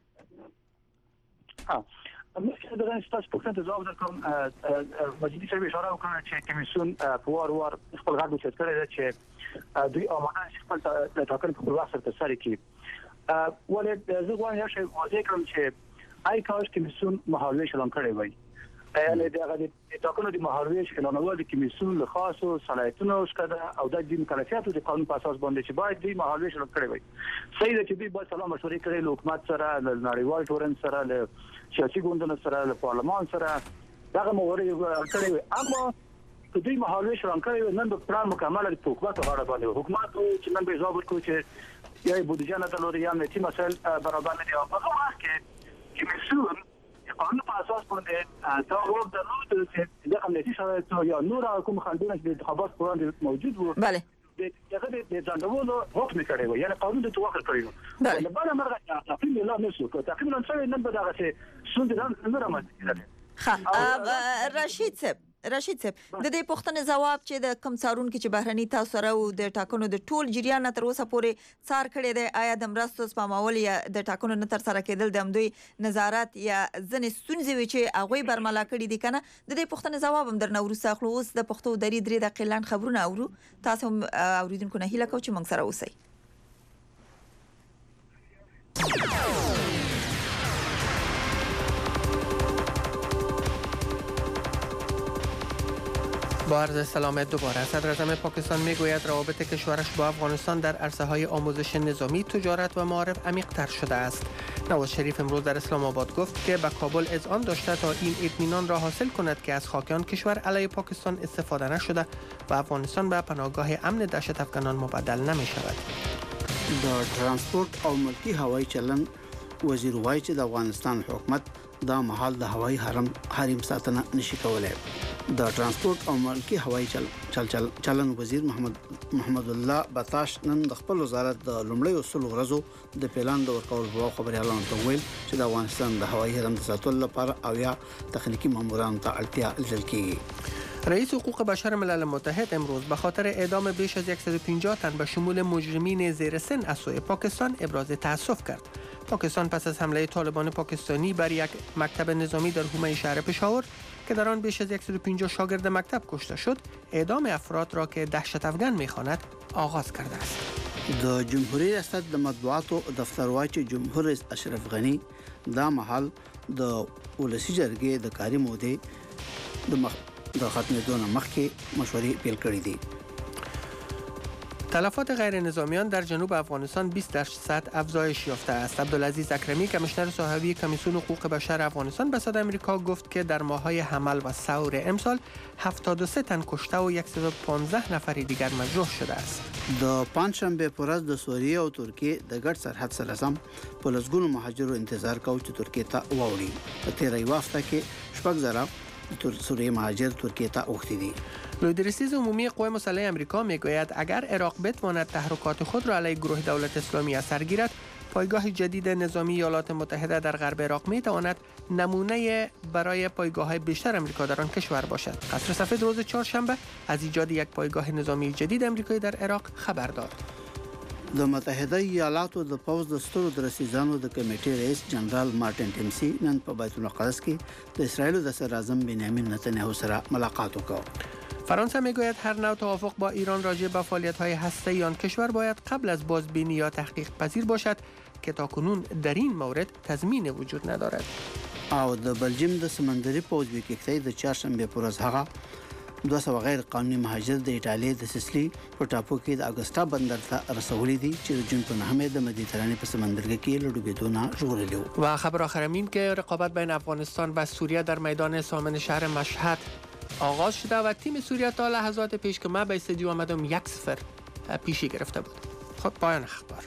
مثل دغه ستاسو په خاطر ځواب درکوم. مجیدي صاحب اشاره وکړه چې کمیسیون په وار خپل غږ اوچت کړی دی چې دوی آماده شي خپل ټاکنې په خپل وخت سره ترسره کړي. ولې زه غواړم یو شی واضح کړم چې آی کاش کمیسیون مهالویش اعلان کړی وای. یعنی دغه ټاکنو د مهالویش اعلانول د کمیسیون له خاصو صلاحیتونو څخه او د مکلفیاتو د قانون په اساس باندې چې باید د مهالویش اعلان کړی وای. صحیح ده چې دوی باید سلام مشورې کړي له حکومت سره، له نړیوال ټولنې سره، له سیاسي ګوندونو سره، له پارلمان سره دغه مورې کړی وای. اما که دوی مهالویش اعلان کړی نن د پلان مکمل د حکومت غاړه باندې حکومت چې نن به ځواب ورکړي چې یا بودجه نه درلوري یا امنیتي مسایل برابر نه دي. هغه وخت کې کمیسیون قانون په اساس باندې تا وګ درلود چې د امنیتي شرایطو یا نور کوم خنډونه چې د انتخابات وړاندې موجود وو بله دغه د ځانګړو حکم کړی و یعنی قانون د توګه کړی و بله بل مرغه تقریبا لا نشو تقریبا څه نن به دغه څه سند نه راځي رشید صاحب د دې پوښتنې جواب چې د کم څارون کې چې بهرني تاسو سره او د ټاکنو د ټول جریان تر اوسه پورې څار کړی دی آیا د مرستو سپمول یا د ټاکنو نه تر سره کېدل د امدوی نظارت یا ځنې ستونزې وي چې هغه برملا کړی دي کنه د دې پوښتنې جواب هم درنه ورسره خلو اوس د پښتو درې درې د قلان خبرونه اورو تاسو اوریدونکو نه هیله کوم چې موږ سره اوسئ با عرض سلامت دوباره صدر اعظم پاکستان میگوید روابط کشورش با افغانستان در عرصه‌های آموزش نظامی، تجارت و معارف عمیق‌تر شده است. نواز شریف امروز در اسلام آباد گفت که به کابل اذعان داشته تا این اطمینان را حاصل کند که از خاک آن کشور علیه پاکستان استفاده نشده و افغانستان به پناهگاه امن دهشت افغانان مبدل نمی شود. د ترانسپورت او ملکی هوایی چلن وزیر وایي چې د افغانستان حکومت دا مهال د هوایی حریم ساتنه نشي کولای. د ترانسپورت او ملکی هوایی چلن وزیر محمد الله بتاش نن د خپل وزارت د لومړی اصول ورځو د پلان د ورکول په خبريالانو ته ویل چې د افغانستان د هوایی حریم د ساتلو لپاره او یا تخنیکی مامورانو ته اړتیا لیدل کیږي. رئیس حقوق بشر ملل متحد امروز به خاطر اعدام بیش از 150 تن به شمول مجرمین زیر سن از سوی پاکستان ابراز تأسف کرد. پاکستان پس از حمله طالبان پاکستانی بر یک مکتب نظامی در حومه شهر پشاور که در آن بیش از 150 شاگرد مکتب کشته شد، اعدام افراد را که دهشت افغان می‌خواند آغاز کرده است. د جمهوریت ریاست د مطبوعاتو دفتر وايي چې جمهور رئیس اشرف غنی دا مهال د ولسی جرګې د کاري مودې د ختمېدو نه مخکې مشورې پیل کړې دي. تلفات غیر نظامیان در جنوب افغانستان 20% افزایش یافته است. عبدالعزیز اکرمی کمیشنر صاحبی کمیسیون حقوق بشر افغانستان به صدای آمریکا گفت که در ماه‌های حمل و ثور امسال 73 تن کشته و 115 نفر دیگر مجروح شده است. د پنځشنبه پر ورځ د سوریه او ترکیه د ګډ سرحد سره سم په لسګونو مهاجرو انتظار کاوه چې ترکیه ته واوړي. په تیرې وخت کې شپږ زره سوریه مهاجر ترکیه ته اوختی دي. لودرسیز عمومی قوای مسلح آمریکا میگوید اگر عراق بتواند تحرکات خود را علیه گروه دولت اسلامی از سر گیرد، پایگاه جدید نظامی ایالات متحده در غرب عراق میتواند نمونه برای پایگاه‌های بیشتر آمریکا در آن کشور باشد. قصر سفید روز چهارشنبه از ایجاد یک پایگاه نظامی جدید آمریکایی در عراق خبر داد. د متحده ایالاتو د پوز د سترو درسیزانو د کمیټې رئیس جنرال مارټن ټیمسی نن په بیت المقدس کې د اسرائیل د صدر اعظم بنیامین نتانیاهو سره ملاقات وکړ. فرانسه میگوید هر نوع توافق با ایران راجع به فعالیت‌های هسته‌ای آن کشور باید قبل از بازبینی یا تحقیق پذیر باشد که تاکنون در این مورد تضمین وجود ندارد. او د بلجیم د سمندري پوز وکړې د چهارشنبه پر ورځ هغه 200 غیر قانوني مهاجر د ایټالیا د سیسلی په ټاپو کې د اګستا بندر ته رسولي دي چې د جون په نهمه د مدیترانې په سمندرګي کې لړوبېدونه ژغورلي وو. و خبر آخر این که رقابت بین افغانستان و سوریه در میدان سامن شهر مشهد آغاز شده و تیم سوریه تا لحظات پیشگامی به استادیوم آمدم 1-0 پیشی گرفته بود. خب پایان اخبار.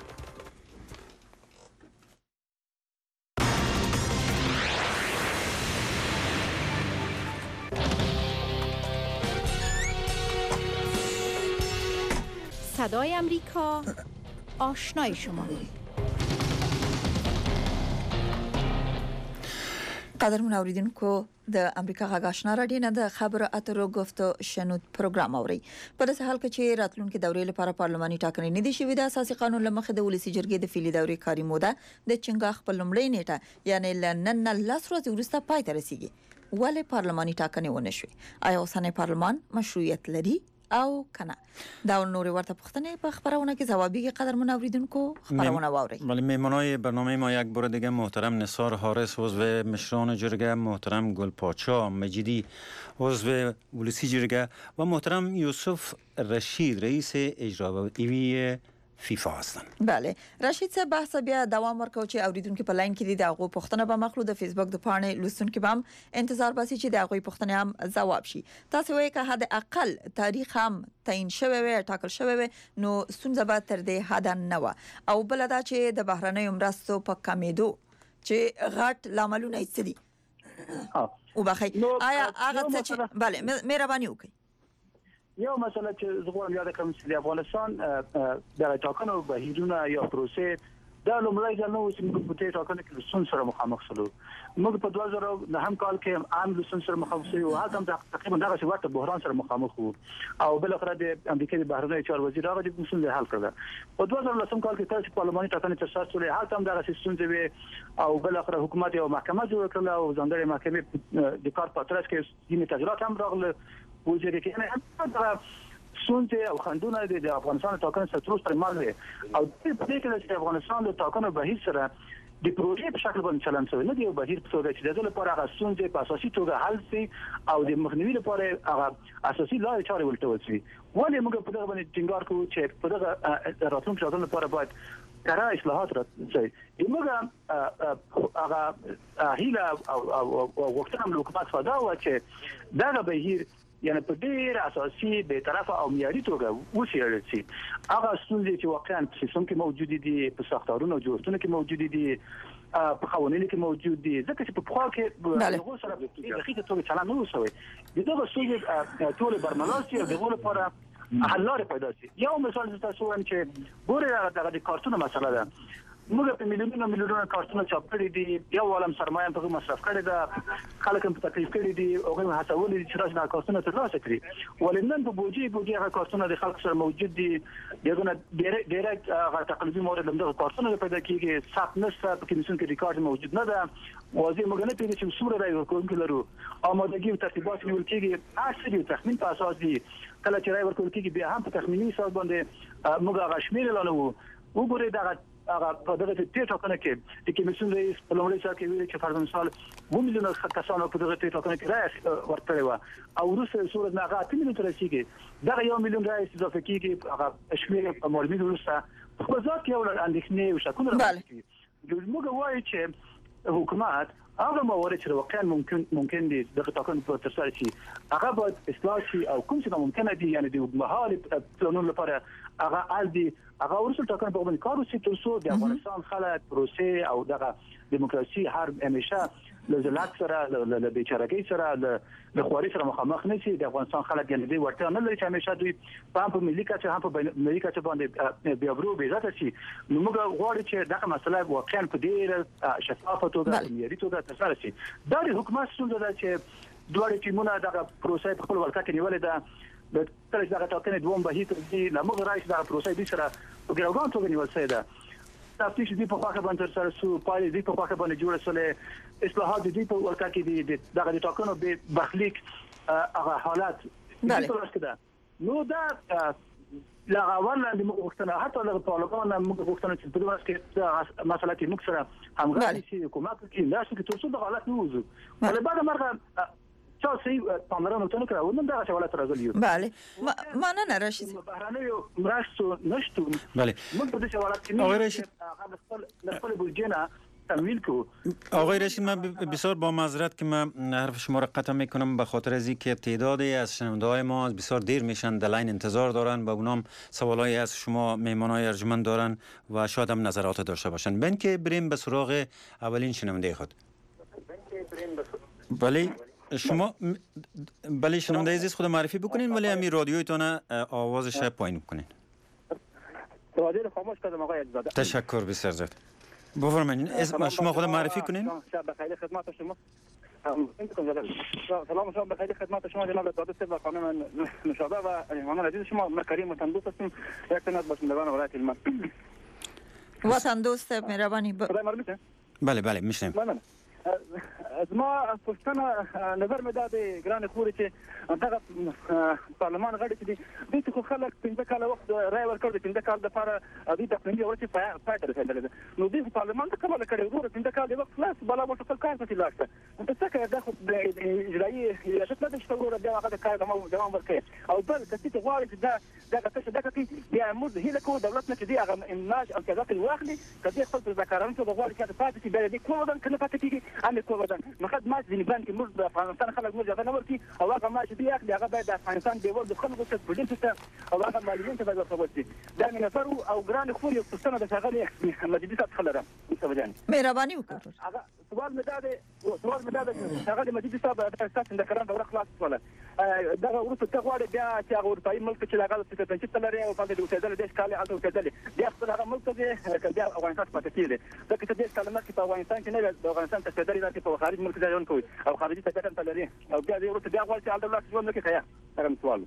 صدای امریکا آشنای شما. قدرمن اوریدونکو د امریکا غږ آشنا رادیو نه د خبرو اترو گفتو شنود پروګرام اوري. په داسې حال کې چې راتلونکي دورې لپاره پارلماني ټاکنې نه دي شوې د اساسي قانون لمخې د ولسی جرګې د فعلي دورې کاري موده د چنګاښ په لومړۍ نیټه یعنی لنن 10 ورځې وروسته پای ته رسیږي. ولې پارلماني ټاکنې ونه شوې؟ آیا اوسنی پارلمان مشروعیت لري او کنه؟ دا نور ورته پوښتنې په خبرونه کې ځوابي قدرمن اوریدونکو خبرونه واوري. ولی میهمانای برنامه ما یک بار دیگه محترم نثار حارس عضو مشران جرگه، محترم گلپاچا مجیدی عضو ولسی جرگه و محترم یوسف رشید رئیس اجرایی فیفا هستن. بله رشید صاحب بحث بیا دوام ورکو چې اوریدونکو په لاین کې دي د هغه پوښتنه به مخلو د فیسبوک د پاڼې لوستونکو به هم انتظار باسي چې د هغه پوښتنه هم ځواب شي. تاسو وایي که حد اقل تاریخ هم تعیین شوی وي ټاکل شوی وي نو ستونزه به تر دې حد نه و او بل دا چې د بهرنیو مرستو په کمیدو چې غټ لاملونه یې دي وبخیر آیا هغه څه چې بله مهرباني وکړئ یو مسله چې زه غواړم یاد کړم چې د افغانستان د ټاکنو بهیرونه یا پروسې دا لومړی ځل نه و چې موږ په دې ټاکنو کې له ستونزو سره مخامخ شولو. موږ په 2009 کال کې عام له ستونزو سره مخامخ شوو، هغه هم تقریبا دغه ورته بحران سره مخامخ وو او بل اخر د امریکا د بهرنیو چارو وزیر هغه د ستونزې حل کړل. په 2010 کال کې چې پارلماني ټاکنې ترسره شولې هغه هم دغه ستونزې وي او بل اخر حکومت یو محکمه جوړ کړل او ځانګړې محکمې د کار پاترس کې ځینې تغیرات هم راغله وجه کې نه سونته او خندونه د افغانستان ټاکنو سره تر اوسه مال وي او د دې کې چې افغانستان د ټاکنو بهیر سره د پروژې په شکل باندې چلن شوی نه دی او بهیر په توګه چې د لپاره هغه سونته په اساسي توګه حل شي او د مخنیوي لپاره هغه اساسي لارې چارې ولټول شي. ولې موږ په دغه باندې ټینګار کوو چې په دغه راتلونکي ټاکنو لپاره باید کره اصلاحات راځي. موږ هغه هیله او وختونه د حکومت فدا و چې دغه بهیر یعنی په ډیر اساسي به طرفه او معیاري توګه وڅېړل شي. هغه ستونزې چې واقعا په سیستم کې موجود دي، په ساختارونو او جوړښتونو کې موجود دي، په قوانینو کې موجود دي، ځکه چې په خوا کې هغه سره د حقیقت توګه چلن نه وشوي. دغه ستونزې ټول برملاسي او دغه لپاره حل لارې پیدا شي. یو مثال تاسو وایم چې ګورې دغه د کارتونو مسله ده. موږ په میلیونونو کارتونه چاپ کړي دي، یو عالم سرمایه په مصرف کړي ده، خلک هم په تکلیف کړي دي او هغه هڅول دي چې راځي کارتونه ترلاسه کړي. ولنن په بوجي هغه کارتونه د خلک سره موجود دي، دغه ډیرکټ هغه تقلبي مورد لمده کارتونه پیدا کیږي، ثبت نشته، په کمیسیون کې ریکارډ موجود نه ده. واضح موږ نه پیږي چې څومره راي ورکوونکي لرو. آمادګي او ترتیبات نیول کیږي اکثر یو تخمین په اساس دي. کله چې راي ورکول کیږي بیا هم په تخمینی حساب باندې موږ هغه شمیرل نه وو. وګورئ دغه هغه په دغه ټاکنو کې د کمیسیون رئیس په لومړي ځل کې ویل چې فرض مثال 2 میلیونه کسانو په دغه ټاکنو کې راي ورکړی و او وروسته صورت نه هغه 3 میلیونه رسیدي. دغه 1 میلیون راي اضافه کیږي هغه شمیر په معلومات وروسته په ځات کې یو اندېښنې او شکونه راځي. موږ وایو چې حکومت هغه موارد چې واقعا ممکن دي دغه ټاکنو په ترسره شي هغه باید اصلاح شي او کوم څه ممکن دي یعنی د مهال پلانونو لپاره هغه الدي هغه ورسره ټاکنو په باندې کار وشي تر څو د افغانستان خلک پروسې او دغه دیموکراسي هر همیشه له ذلت سره له بیچارهګۍ سره له خواري سره مخامخ نشي. د افغانستان خلک یعنی دوی ورته نه لري چې همیشه دوی په ملي کچه هم په ملي کچه باندې بیا ورو به عزت شي. نو موږ غواړو چې دغه مسله واقعا په ډیر شفافه توګه معیاري توګه ترسره شي. دا د حکومت څنګه ده چې دوه ټیمونه دغه پروسې په خپل ولکه کې نیولې ده. د تر دغه ټاکنې دوم بهیر دي نمغ رئیس دغه پروسې دي سره په ګراوګان توګه نیول شوی ده. تفتیش دي په خواخه باندې ترسره شو، پایلې دي په خواخه باندې جوړ شولې، اصلاحات دي په ولکه کې دي دغه ټاکنو به برخلیک هغه حالات ده. نو دا لا غواړم د مغوښتنه حتی د پارلمان مغوښتنه چې په دغه کې مسله کې موږ سره همغږي شي حکومت کې لا شي تر څو د حالت نه وځو. ولې بعد مرغه چا سي پاملرنه وکړو کراو نن دا حواله راغلی. بله مننه رشید. بهرانه مرستو نشته. بله موږ په دې حواله کې نه خپل بودجه تمویل کو. آقای رشید من بسیار با معذرت که من حرف شما را قطع میکنم به خاطر از اینکه تعدادی از شنونده‌های ما بسیار دیر میشن در لاین انتظار دارن و اونام سوالایی از شما مهمانای ارجمند دارن و شاید هم نظرات داشته باشن. بین که بریم به سراغ اولین شنونده خود. بله شما بله شنونده عزیز خود معرفی بکنین ولی همین رادیویتون آوازش پایین بکنین. رادیو رو خاموش کردم آقای عزیزاده. تشکر بسیار زیاد. بفرمایید اسم شما خود معرفی کنین. شب بخیر خدمت شما. سلام شما بخیر خدمت شما جناب داده صاحب و خانم نشابه و مهمان عزیز شما. من کریم وطن دوست هستم. یک تن از باشندگان ولایت علم. وطن دوست مهربانی. بله بله میشنم. از ما پښتنه نظر مې دا د ګران خوري چې دغه پارلمان غړي چې دوی ته خلک 15 کال وخت رای ورکړ، 15 کال لپاره دوی د خپلې ورته پای ته رسیدل. نو دوی پارلمان ته کومه کړي ورته 15 کال د وخت خلاص بلا مو ټول کار پاتې لاړ. نو څه کوي دا خو د اجرایي ریاست نه شته ورته بیا هغه کار دوام ورکړي او بل کسي ته غواړي چې دا څه دا کوي بیا موږ هیله کوو دولت نه چې دی هغه امناج او کذا کوي واخلي کدي خپل ذکرانه ته غواړي چې پاتې شي بیا دې کوم ودان کنه پاتې کیږي امي کوم ودان مخد ما ځینې باندې موږ د افغانستان خلک موږ ځای نه ورتي او هغه ما چې دی هغه باید د افغانستان دیول د خلکو څخه پولیس ته او هغه مالیون ته ورکړل شي. دا مې مې نفر او ګران خو یو پښتنه د ښاغلي مجیدي صاحب څخه لرم مصطفی جان مهرباني وکړئ. هغه سوال مې دا دی چې ښاغلي مجیدي صاحب تاسو د کران دوره خلاص شوله دغه وروسته ته غواړي بیا چې هغه اروپایي ملک چې هغه سټیټنشپ ته لري او په دې اوسېدل د ښکالي هلته اوسېدل بیا خپل هغه ملک دی بیا افغانستان پاتې کېږي ځکه چې دې کلمه کې په افغانستان کې نه د افغانستان ته سټیټري راځي په خارج ملک ځای ژوند کوي او خارجي سټیټن ته لري او بیا دې وروسته بیا غواړي چې هلته لاس ژوند وکړي خیا هغه سوال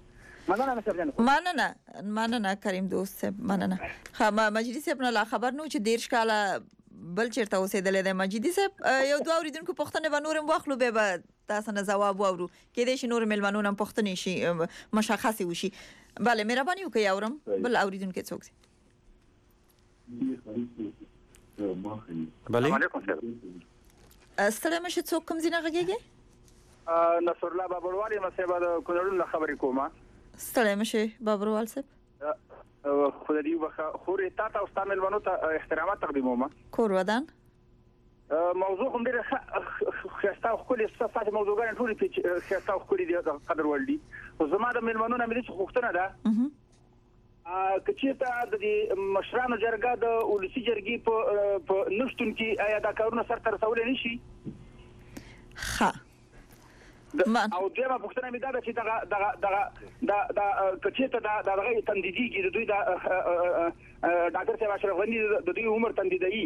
مننه کریم دوست صاحب مننه. مجیدي صاحب نه لا خبر نو چې دیر شکاله بل چیرته اوسېدل دی. مجیدي صاحب یو دوه اوریدونکو پوښتنه و نورم واخلو به تاسو نه جواب واورو کې دې شي نور ملمنو هم پوښتنې شي مشخصي وشي. بله مهرباني وکړئ اورم بل اوریدونکو څوک دي. بله ستړی مشه څوک کوم ځای نه غږیږي؟ نصر الله بابروال یم صاحب د کونړ له خبرې کومه. ستړی مشه بابروال صاحب. خو دې وخت خوري تا او ستاسو ملمنو ته احترامات تقدیموم. کور ودان موضوع هم ډېر خسته او خولي ستاسو موضوعګان ټول کې خسته او خولي دي قدر ولدي او زما د ملمنو نه ملي خوښتنه ده کچې ته د مشرانو جرګه د ولسی جرګې په نشټون کې آیا دا کارونه سره تر رسول نه شي؟ ها او دغه پوښتنه مې دا چې دا کچې ته دا دغه تندیدي کې د دوی د ډاکټر صاحب اشرف غنی د دوی عمر تندیدي.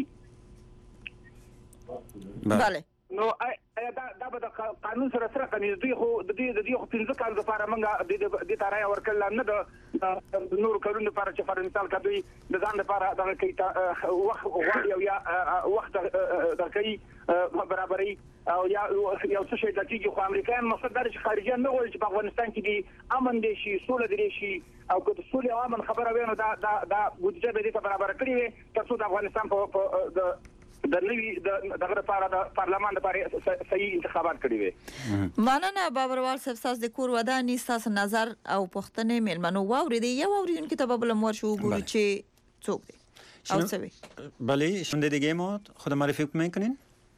بله نو آیا دا به د قانون سره سره کوي دوی خو د دې خو 15 کال لپاره موږ د تارای ورکل نه د نور کارونه لپاره چې فار مثال کوي د ځان لپاره د وخت یو یا وخت درکې برابرۍ او یا یو څه شي د کیږي خو امریکایان مقصد دا چې خارجيان نه غواړي چې په افغانستان کې دی امن دي شي سوله دي شي او که د سولې او امن خبره وینو دا بودجه به دې ته برابر کړی وي ترڅو د افغانستان په د نوي دغه لپاره د پارلمان لپاره صحیح انتخابات کړی وي. مننه بابروال صاحب تاسو د کور ودانې تاسو نظر او پوښتنې ملمنو واوریدي یو اوریدونکو ته بل مور شو ګورو چې څوک دی او څه وي. بله شنونده دیگه ما خود معرفی میکنین؟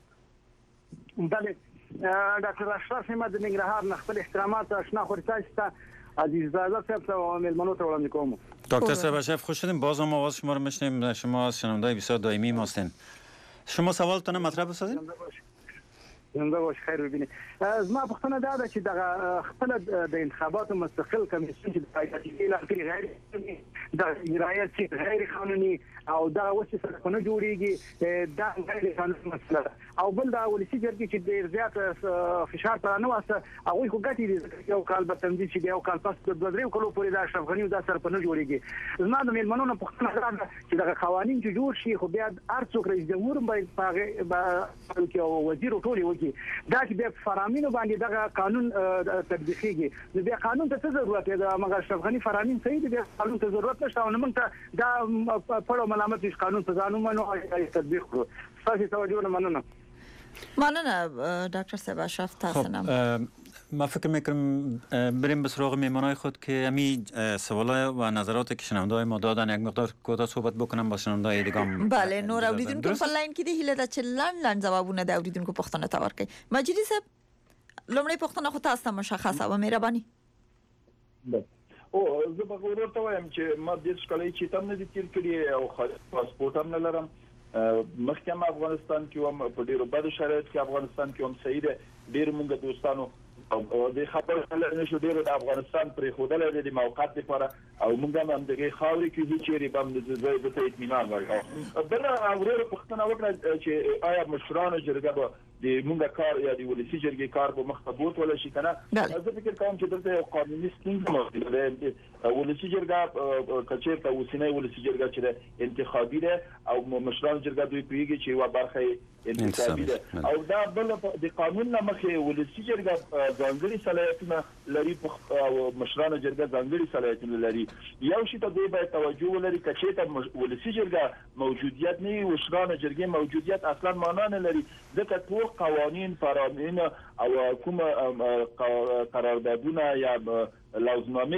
بله ډاکټر اشرف احمد ننګرهار نه خپل احترامات آشنا خورتاسته عزیز زاده صاحب ته ملمنو ته وړاندې کوم. دکتر صاحب اشرف خوش شدیم باز هم آواز شما رو میشنیم. شما از شنونده بسیار دائمی ما هستین. شما سوالتون مطرح بسازین؟ زنده باش خیر ببینید. ما پوښتنه دا ده چې د خپل د انتخاباتو مستقل کمیسیون چې د پایتخت اعلان کړي غیر د رعایت چې غیر قانوني او دا اوس څه نه جوړیږي دا غیر قانوني مسله او بل دا ولسی جرګې چې ډیر زیات فشار پر نه واسه او خو ګټي دي یو کال به تنظیم شي یو کال پس د درې کلو پورې دا اشرف غنی دا سر په نه جوړیږي. زما د ملمنو نه پوښتنه دا ده چې د قوانين چې جوړ شي خو بیا ارڅوک رئیس جمهور باید پاغه کې وزیر ټولي وږي دا چې بیا فرامینو باندې دا قانون تطبیقيږي نو بیا قانون ته څه ضرورت دی؟ مګر اشرف غنی فرامین صحیح دي قانون ته ضرورت نشته او موږ ته دا په ملامت هیڅ قانون په ځانو منو تطبیق کړو. تاسو توجه نه مننه. مننه دکتر صاحب اشرف تاسو نه. ما فکر میکنم بریم به سراغ میمانای خود که همین سوالای و نظراتی که شنونده‌های ما دادن یک مقدار کوتاه صحبت بکنم با شنونده‌های دیگه. بله نور اوریدونکو په لاین کې دی هله د چلن جوابونه د اوریدونکو پوښتنه تا ورکړي. مجیدي صاحب لومړی پوښتنه خو تاسو مشخصه و مهرباني. او زه به ورته وایم چې ما د ښکلې چې تم نه دي تیر کړی او پاسپورت هم نه لرم. مخکې افغانستان کې هم په ډیرو بدو شرایطو کې افغانستان کې هم صحیح ده. ډیر موږ دوستانو او د خبرو نه شو ډیرو د افغانستان پرې خوده لري د موقت لپاره او موږ هم دغه خاورې کې هیڅ چیرې بم د اطمینان ورکړو. بل اورو پښتنه وکړه چې آیا مشرانو جرګه به د موږ کار یا د ولسی جرګې کار په مخ ته بوت ولا شي کنه؟ زه فکر کوم چې دلته یو قانوني ستونزه موجوده ده. ولسی جرګه کچې ته وسینه ولسی جرګه چې انتخابي ده او مشرانو جرګه دوی پیږي چې یو برخه انتخابي ده او دا بل د قانون نه مخې ولسی جرګه ځانګړي صلاحیتونه لري او مشرانو جرګه ځانګړي صلاحیتونه لري. یو شی ته دوی باید توجه ولري کچې ته ولسی جرګه موجودیت نه مشرانو جرګې موجودیت اصلا معنا نه لري. ځکه ټول قوانین فرامین او کوم قراردادونه یا لازمنامې چې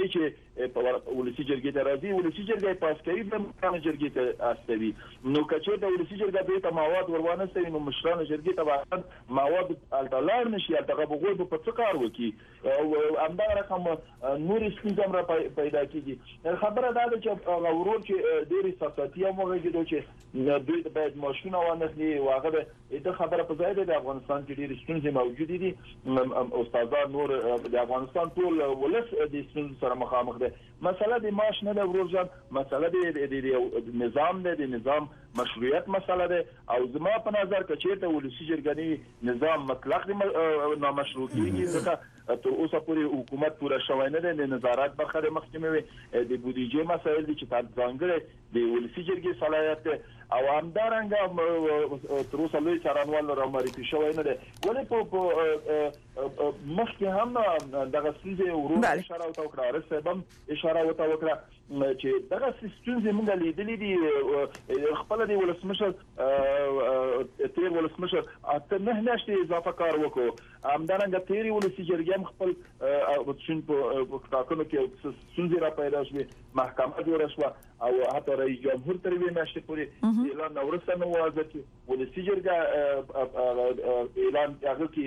ولسی جرګې ته راځي ولسی جرګې پاس کوي د مشرانو جرګې ته استوي نو کچې د ولسی جرګې به ته مواد ورونه سوي نو مشرانو جرګې ته باید مواد الټلار نشي هغه بغوی په څه کار وکي او همدا رقم نور ستونزې را پیدا کیږي خبره دا ده چې ورور چې ډېر احساساتي او موږ چې دوی باید ماشونه ونخلي واغه د خبره په ځای د افغانستان کې ډېر ستونزې موجود دي استادان نور د افغانستان ټول ولس د ستونزې سره مخامخ دي مسله د معاش نه ده ورور جان مسله د نظام نه د نظام مشروعیت مسله ده او زما په نظر کې چې ته ولسی جرګې نظام مطلق نامشروع کیږي ځکه تر اوسه پورې حکومت پورا شوی نه دی د نظارت برخه د محکمې د بودیجې مسایل دي چې ځانګړي د ولسی جرګې صلاحیت او همدارنګه تر اوسه لوی څارنوال را معرفي شوی نه دی ولې په مخکې هم دغه ستونزې ورو اشاره وکړه رسېبم اشاره وکړه چې دغه ستونزې موږ لیدلې دي خپل د ولسمشر تیر ولسمشر اته نه نشته اضافه کار وکړو همدارنګه تیری ولسی جرګې هم خپل شین په ټاکنو کې ستونزې را پیدا شوې محکمه جوړه شوه او حتی رئیس جمهور تر وی میاشتې پورې اعلان نورسته نه وازه چې ولسی جرګه اعلان هغه کې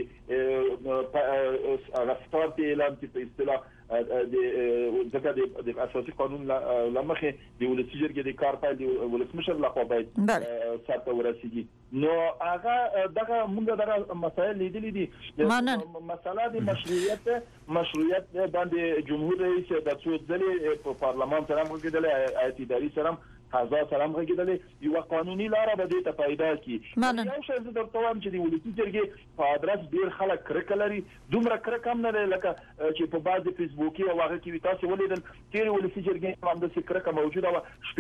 غفار ته اعلان کې په اصطلاح د اساسي قانون لمخه د ولسی جرګې د کار پای د ولسمشر لخوا باید ساته ورسیږي نو هغه دغه موږ دغه مسایل لیدلې دي مسله د مشروعیت باندې جمهور رئیس د څو ځلې په پارلمان سره موږ اداري سره حزا سلام غږیدلې یو قانوني لار به دې ته پیدا کی یو شی زه درته وایم چې د ولسی جرګې په ادرس ډیر خلک کرکه لري دومره کرکه هم نه لکه چې په بعض فیسبوکي او هغه کې تاسو ولیدل تیر ولسی جرګې هم د کرکه موجوده و 15%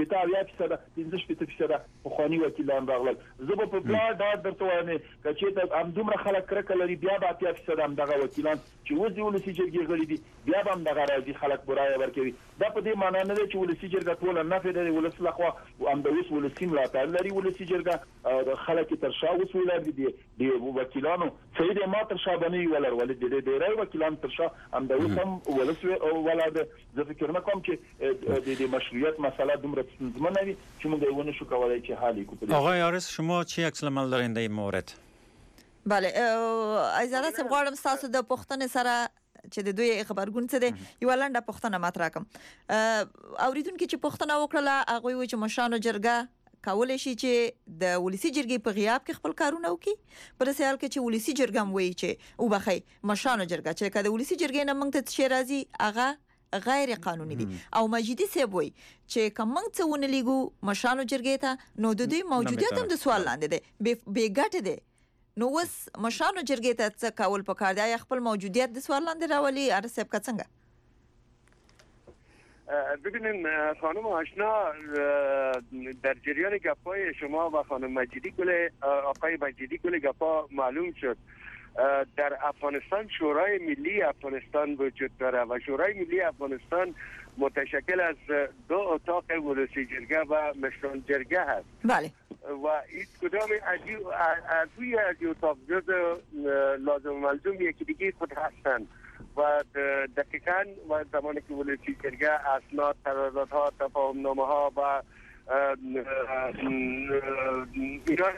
په خواني وکیلان راغلل زه په بلا دا درته وایم چې هم دومره خلک کرکه لري بیا به 80% هم دغه وکیلان چې وځي ولسی جرګې غړي دي بیا هم دغه راځي خلک برای ورکوي دا په دې معنی نه دی چې ولسی جرګه ټول نه فدري ولس لخوا هم د اوس ولسی ملاتړ لري ولسی جرګه خلک تر شا وسول دي د وکیلانو سید ما تر شا باندې ولر د ډیری وکیلان تر شا هم د اوس هم ولس ولر زه فکر نه کوم چې د مشروعیت مسله دومره ستونزمنه وي چې موږ یې ونه شو کولای چې حل وکړو آقای عارض شما چی عکس العمل دارین در این مورد؟ بله ایزاده صاحب غواړم تاسو د پښتنې سره چې د دوی خبرګون څه دی یو لنډه پښتنه مطرح کوم اوریدونکو چې پښتنه وکړه هغه وی چې مشانو جرګه کولای شي چې د ولسی جرګې په غیاب کې خپل کارونه وکړي پر سیال کې چې ولسی جرګه وایي چې او بخي مشانو جرګه چې کله ولسی جرګې نه موږ ته شي راځي هغه غیر قانوني دي او مجیدي صاحب وایي چې کوم څه ونه لیګو مشانو جرګې ته نو د دوی موجودیت هم د سوال لاندې دی به ګټه دی نو وس مشانو جرګې ته څه کول پکار دی خپل موجودیت د سوال لاندې راولي ارسب کا څنګه ببینیم خانم آشنا در جریان گپای شما و خانم مجیدی گل آقای مجیدی گل گپا معلوم شد در افغانستان شورای ملی افغانستان وجود داره و شورای ملی افغانستان متشکل از دو اتاق ولسی جرگه و مشران جرگه هست بله و هیچ کدام از اتاق جز لازم و ملزوم یکی دیگه خود هستند و دقیقاً و زمانی که ولسی جرگه اسناد قراردادها تفاهمنامه‌ها و ایران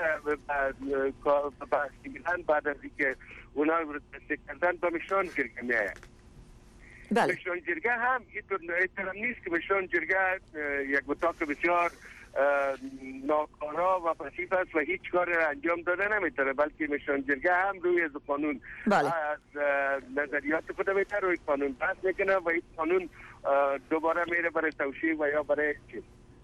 بعد از اینکه اونا رو تصدیق کردن به مشران جرگه میآید. مشران جرگه هم اینطور نیست که مشران جرگه یک اتاق بسیار ناکارا و پسیف است و هیچ کار را انجام داده نمیتونه بلکه مشران جرگه هم روی از قانون از نظریات خود میتونه روی قانون بحث میکنه و این قانون دوباره میره برای توشیح و یا برای چیز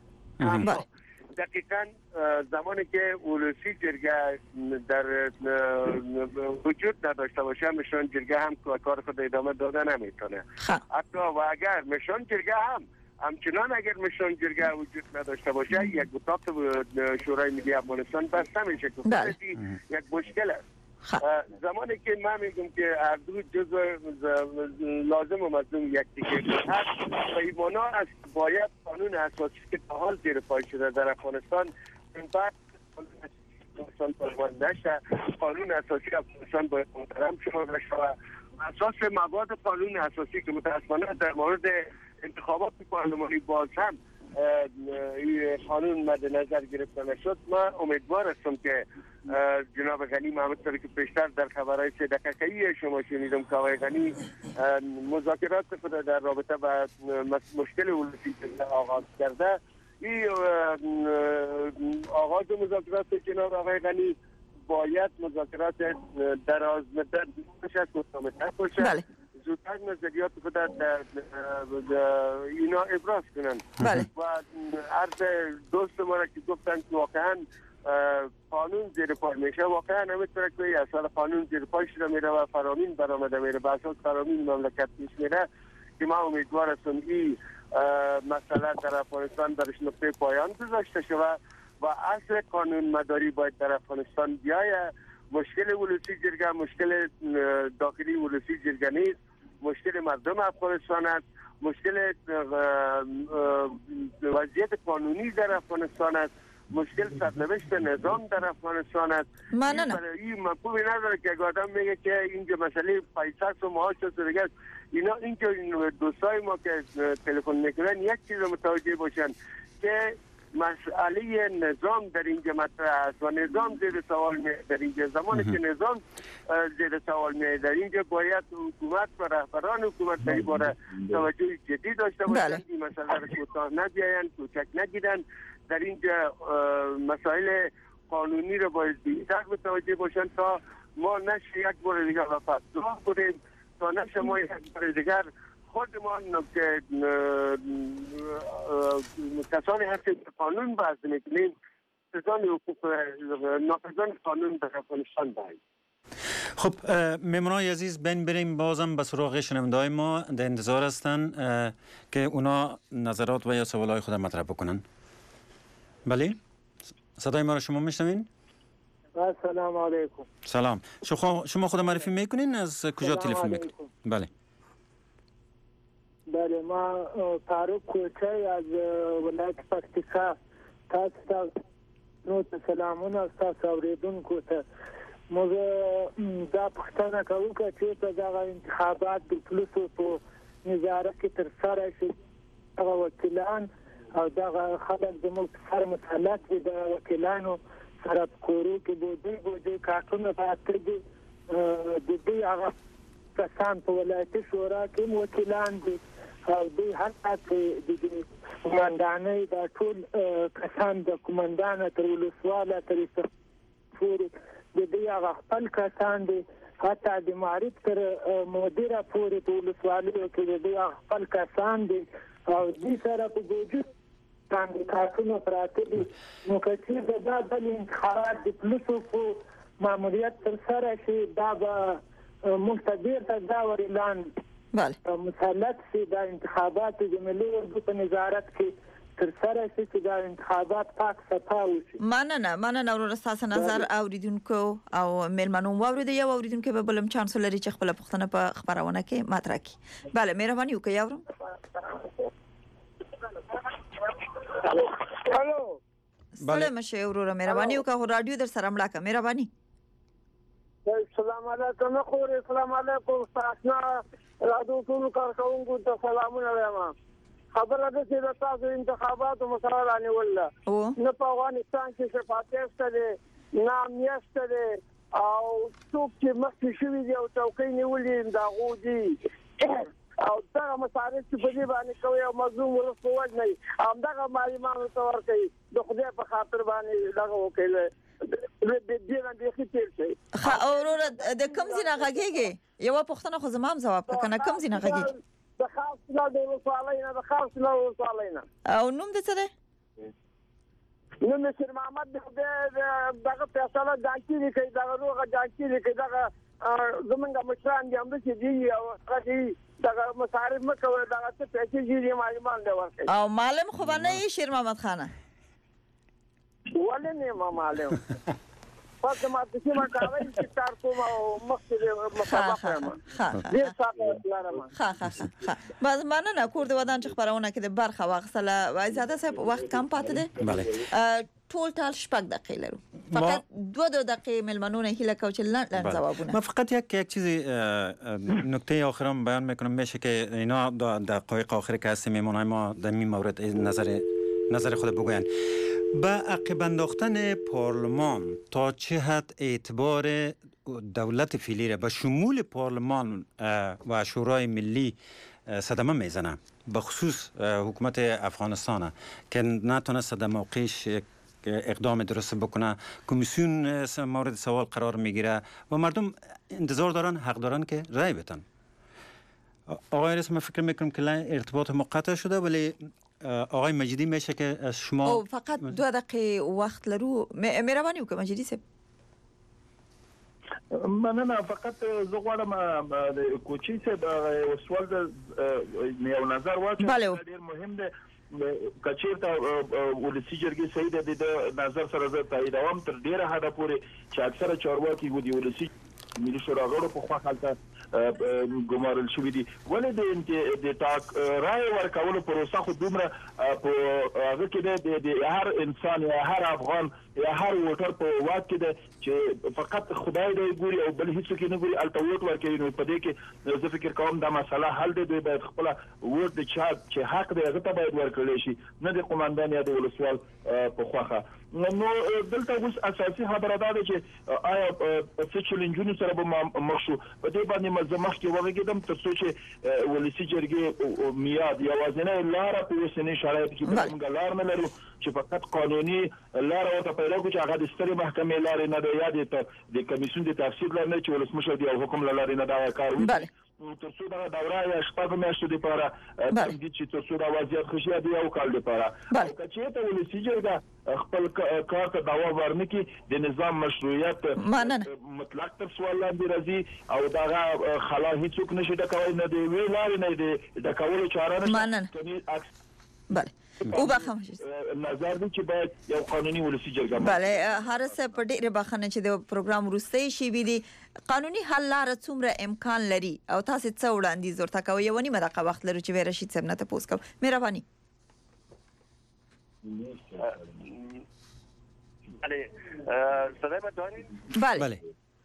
دقیقاً زمانی که ولسی جرگه در وجود نداشته باشه مشران جرگه هم کار خود ادامه داده نمیتونه حتی و اگر مشران جرگه هم همچنان اگر مشران جرگه وجود نداشته باشه یک اتاق شورای ملی افغانستان بسته میشه که یک مشکل است زمانی که من میگم که هر دو جزء لازم و ملزوم یکدیگه هست و ایمانا است باید قانون اساسی که تا حال زیر پای شده در افغانستان این بعد افغانستان پایمال نشه قانون اساسی افغانستان باید محترم شده اساس مواد قانون اساسی که متاسفانه در مورد انتخابات پارلمانی باز هم این قانون مد نظر گرفته نشد. من امیدوار هستم که جناب غنی همونطور که پیشتر در خبرهای 3 دقیقه‌ای شما شنیدم که آقای غنی مذاکرات خود در رابطه با مشکل ولسی آغاز کرده. این آغاز مذاکرات جناب آقای غنی باید مذاکرات دراز مدت بشه، کوتاه مدت باشه. زودتر نظریات خود اینا ابراز کنن. و عرض دوست ما را که گفتن که واقعا قانون زیر پای میشه، واقعا همینطور که اصلا قانون زیر پای شده میره و فرامین برآمده میره، به اساس فرامین مملکت پیش میره که ما امیدوار هستم این مسئله در افغانستان درش نقطه پایان گذاشته شود و اصل قانون مداری باید در افغانستان بیاید. مشکل ولسی جرگه مشکل داخلی ولسی جرگه نیست، مشکل مردم افغانستان است، مشکل وضعیت قانونی در افغانستان است، مشکل سرنوشت نظام در افغانستان است. این مفهومی نداره که آدم میگه که اینجا مسئله پیسه و معاش و دیگه اینا. اینجا دوستای ما که تلفن میکنن یک چیز متوجه باشن که مسئله نظام در اینجا مطرح است و نظام زیر سوال میاد. در اینجا زمانی که نظام زیر سوال میاد در اینجا باید حکومت و رهبران حکومت در این باره توجه جدی داشته باشند. این مسئله را کوتاه نگیرند، کوچک نگیرند. در اینجا مسائل قانونی را باید بیشتر متوجه باشند تا ما نشه یک بار دیگر وفات کنیم، تا نشه ما یک بار دیگر خودمان که کسانی هستیم که قانون بحث میکنیم ناقضان قانون در افغانستان باید. خب مهمانای عزیز بریم بازم به سراغ شنونده‌های ما در انتظار هستن که اونا نظرات و یا سوالای خود مطرح بکنن. بله صدای ما رو شما میشنوین؟ سلام علیکم. سلام. شما خود معرفی میکنین؟ از کجا تلفن میکنین؟ بله. بله ما فاروق کوچی از ولایت پکتیکا. تاسو نو سلامونه تاسو اوریدونکو ته. موږ دا پښتنه کوو چې دغه انتخابات د پولیسو په نظارت کې ترسره شي. هغه وکیلان او دغه خلک زموږ سره مسلط دي، د وکیلانو سره په کورو کې بودی کارتونه پاتې دي. د دې هغه کسان په ولایتي شورا کې وکیلان دي او دوی حتی د قومندانۍ د ټول کسان د قومندانه تر ولسواله تر پورې د دې هغه خپل کسان دي، حتی د معارف تر مدیره پورې په ولسوالیو کې د دې هغه خپل کسان دي او دوی سره په وجود باندې کارتونه پراته دي. نو که چېرته دا بل انتخابات د پولیسو په ماموریت ترسره شي دا به موږ ته بیرته دا ور اعلان مسلط شي دا انتخابات د ملي اردو په نظارت کې ترسره شي چې دا انتخابات پاک صفا وشي. مننه ورور تاسو نظر اوریدونکو او ملمنو واورید یو اوریدونکو به بلم چانس لري چې خپل پښتنه په خبرونه کې مطرح کړي. بله مهرباني وکړئ یاورم. الو سلام شه ورور مهرباني وکړه رادیو در سره مړه کا مهرباني. السلام علیکم خوري السلام علیکم تاسو رادیو ټول کارکونکو ته سلامونه وایم. خبره ده چې تاسو انتخابات مسله رانیول نه په افغانستان کې شفافیت شته نه امنیت شته او څوک چې مخکې شوي دي او چوکۍ نیولې دا غوډي او دا مسایل چې په دې باندې کوي او مظلوم ولسوال نه همدغه معلوماتو تور کوي د خدای په خاطر باندې دغه وکیل د دې باندې خېټل شي. اورور د کوم ځای غږیږي یو پښتنه خو زمام جواب کنه کوم ځای غږیږي د خاص لا د وصالینا د خاص لا وصالینا او نوم د څه ده؟ نوم سر محمد دغه فیصله ځانګړي کوي دغه روغه ځانګړي کوي دغه زمونږ مشران دي هم چې دی او هغه دغه مصارف مکوي دغه څه پیسې دي معلومات دی ورکړي او معلم خو باندې شیر محمد خانه ولې نه معلم پس ما د سیمه کاوي چې تار کوم او مخکې مسابقه ما ډیر ساده لرم ها باز مننه کور د ودان چې خبرونه کې د برخه واخصله وای زیاده صاحب وخت کم پاتې دی بله ټول ټال شپږ دقیقې لرو فقط 2 دقیقې ملمنون هیله کو چې لن جوابونه ما فقط یک چیزی نکته آخرم بیان میکنم میشه که اینا دقایق آخری که هستیم میمونای ما در این مورد نظر خود بگوین با عقب انداختن پارلمان تا چه حد اعتبار دولت فعلی را به شمول پارلمان و شورای ملی صدمه میزنه به خصوص حکومت افغانستان که نتونست در موقعش اقدام درست بکنه کمیسیون مورد سوال قرار میگیره و مردم انتظار دارن حق دارن که رای بدن. آقای رئیس من فکر میکنم که ارتباط مقطع شده ولی آقای مجیدی میشه که از شما فقط 2 دقیقه وقت لرو مهرباني وکړه مجیدی صاحب مننه فقط زه غواړم د کوچی صاحب سوال د یو نظر واچوم ډیر مهم دی کچیر ته ولسی جرګې صحیح د نظر سره زه تاییدوم تر ډیره حده پورې چې اکثره چارواکي ودی ولسی ملي شورا غړو په خوا حالت ګمارل شوې دي ولې د تاک رائے ورکولو پروسه خو دومره په هغه کې د هر انسان یا هر افغان یا هر ووټر په واک کې ده چې فقط خدای دی ګوري او بل هیڅ کې نه ګوري الته ووټ ورکوي نو په دې کې زه فکر کوم دا مسله حل دی باید خپل ووټ د چا چې حق دی هغه ته باید ورکړل شي نه د قومندان یا د ولسوال په خواخه نو دلته اوس اساسي خبره ده چې آیا څه چیلنجونه سره به مخ شو په دې باندې مزمخ کې وګورم تر څو چې ولسی جرګې میاد یوازینی لار په وسنی شرایط کې موږ لار نه لرو چې فقط قانوني لار ورته پیدا کړو چې هغه د سترې محکمې لار نه دی یا د کمیسیون د تفسیر لار نه چې ولسمشر دی او حکم لار نه دا کار وکړي تر څو دا دوره یا شپږ میاشتې لپاره تمدید چې تر څو دا وضعیت خوشیا دی او کال لپاره چې ته ولسی جرګه خپل کار ته داوا ورنکي د نظام مشروعیت مطلق تر سوال لاندې راځي او دا خلا هیڅوک نشي د کوي نه دی وی لار نه دی د کولو چاره نشته بله او بخښم نظر دی چې باید یو قانوني ولسی جرګه بله هر څه په ډیره بخښنه چې د پروګرام وروستۍ شی وی دي قانوني حل لار څومره امکان لري او تاسو څه وړاندیز ورته کوي یو نیمه دقیقه وخت لرو چې رشید صاحب نه تاسو کوم مهرباني بله صدای من دارید بله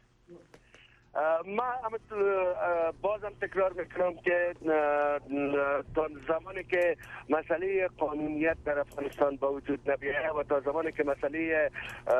ما بازم تکرار میکنم که تا زمانی که مسئله قانونیت در افغانستان با وجود نبیه و تا زمانی که مسئله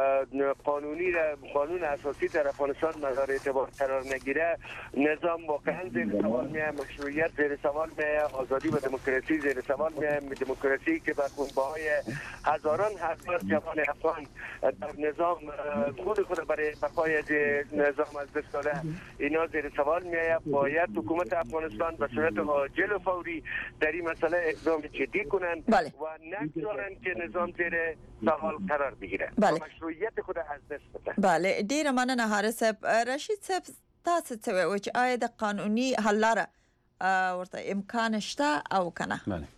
قانون اساسی در افغانستان مورد اعتبار قرار نگیره نظام واقعا زیر سوال میه مشروعیت زیر سوال میه آزادی و دموکراسی زیر سوال میه دموکراسی که بر بنبه‌های هزاران جوان افغان در نظام خود برای بقای نظام از دست داده اینا زیر سوال میآید باید حکومت افغانستان به صورت عاجل و فوری در این مسئله اقدام جدی کنند و نگذارند که نظام زیر سوال قرار بگیره و مشروعیت خود از دست بده. بله ډیره مننه حارث صاحب رشید صاحب تاسو څه وایئ چې آیا د قانوني حل لاره ورته امکان شته او کنه؟ بله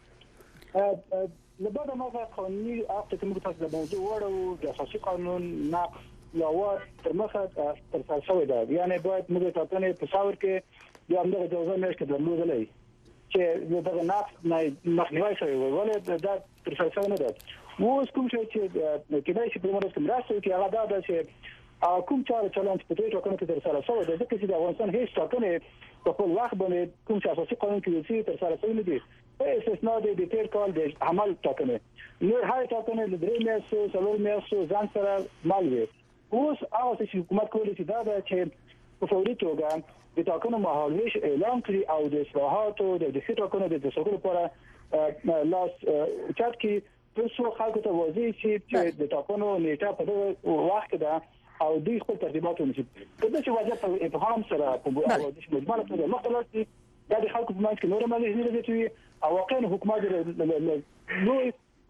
لبعد ما قانوني عقد که موږ تاسو د موضوع وړو د اساسي قانون نقض لاوا تر مخه تر څو ده یعنی باید موږ ټاکنې په څاور کې د امنیت اجازه نشته درلودلې چې دغه نقض نه مخنیوي شوی ولې دا تر څو نه ده اوس کوم چې کله چې په موږ کې مرسته کوي هغه دا چې کوم چلند په دې ټاکنو کې تر څو ده ځکه چې د افغانستان هیڅ ټاکنې په خپل وخت باندې کوم چې اساسي قانون کې چې تر څو نه دي په استثناء د تیر کال د عمل ټاکنې نو هر ټاکنې د درې میاشتو څلور میاشتو ځان سره مال وي اوس هغه چې حکومت کولی چې دا د چې په فوري توګه د ټاکنو مهالویش اعلان کړي او د اصلاحاتو د ټاکنو د تشکیل لپاره لاس چات کې تاسو خلکو ته واضح شي چې د ټاکنو نیټه په وخت ده او دوی خپل ترتیبات ونیسي کله چې وضعیت په ابهام سره په واضح مجمله توګه مختلف دي دا د خلکو په منځ کې نور مالي نه دي او واقعا حکومت نوې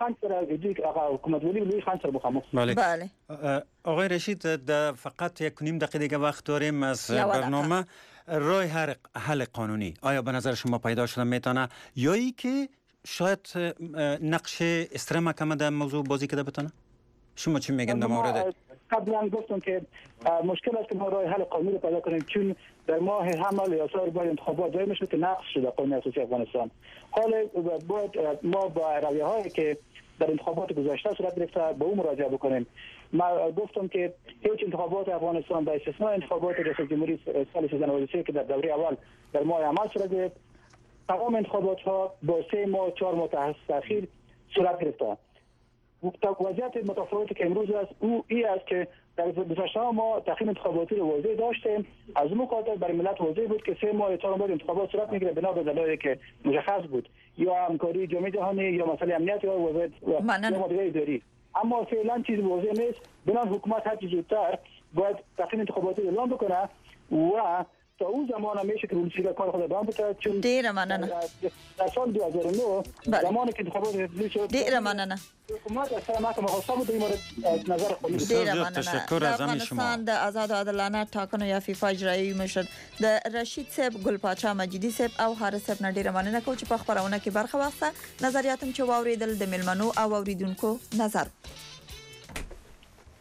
بله آقای رشید فقط 1.5 دقیقه دیگه وقت داریم از برنامه راه حل قانونی آیا به نظر شما پیدا شده میتونه یا ای که شاید نقش استر محکمه در موضوع بازی کرده بتونه شما چی میگن در مورد قبلا گفتم که مشکل است که ما راه حل قانونی پیدا کنیم، چون در ماه حمل یا سال بعد انتخابات دایر میشه که نقض شده قانون اساسی افغانستان. حالا باید ما با رویه هایی که در انتخابات گذشته صورت گرفته به اون مراجعه بکنیم. ما گفتم که هیچ انتخابات افغانستان به استثناء انتخابات ریاست جمهوری سال 2023 که در دوره اول در ماه حمل صورت گرفت، تمام انتخابات ها با 3 ماه 4 ماه تاخیر صورت گرفته. وضعیت متفاوتی که امروز است این است که در گذشته ما تاخیر انتخاباتی رو واضح داشتیم. از اون خاطر برای ملت واضح بود که 3 ماه 4 ماه انتخابات صورت میگیره بنا به دلایلی که مشخص بود، یا همکاری جامعه جهانی یا مسئله امنیت یا وضعیت یا مدیریت اداری. اما فعلا چیز واضح نیست. بنابراین حکومت هر چه زودتر باید تاخیر انتخاباتی اعلام بکنه و تا اون زمان میشه که ولسی کار خود ادامه بده. چون دیر ممنونم. در سال 2009 زمانی که انتخابات حزبی شد دیر ممنونم. حکومت از طرف محکمه خاصه بود این مورد نظر خودی. دیر ممنونم. از افغانستان د آزاد و عادلانه ټاکنو یا فیفا اجرایی مشر د رشید صاحب، ګل پاچا مجیدی صاحب او حارث صاحب نه ډیره مننه کوم چې په خبرونه کې برخه واخیسته. نظریاتم چې واوریدل د ملمنو او اوریدونکو نظر.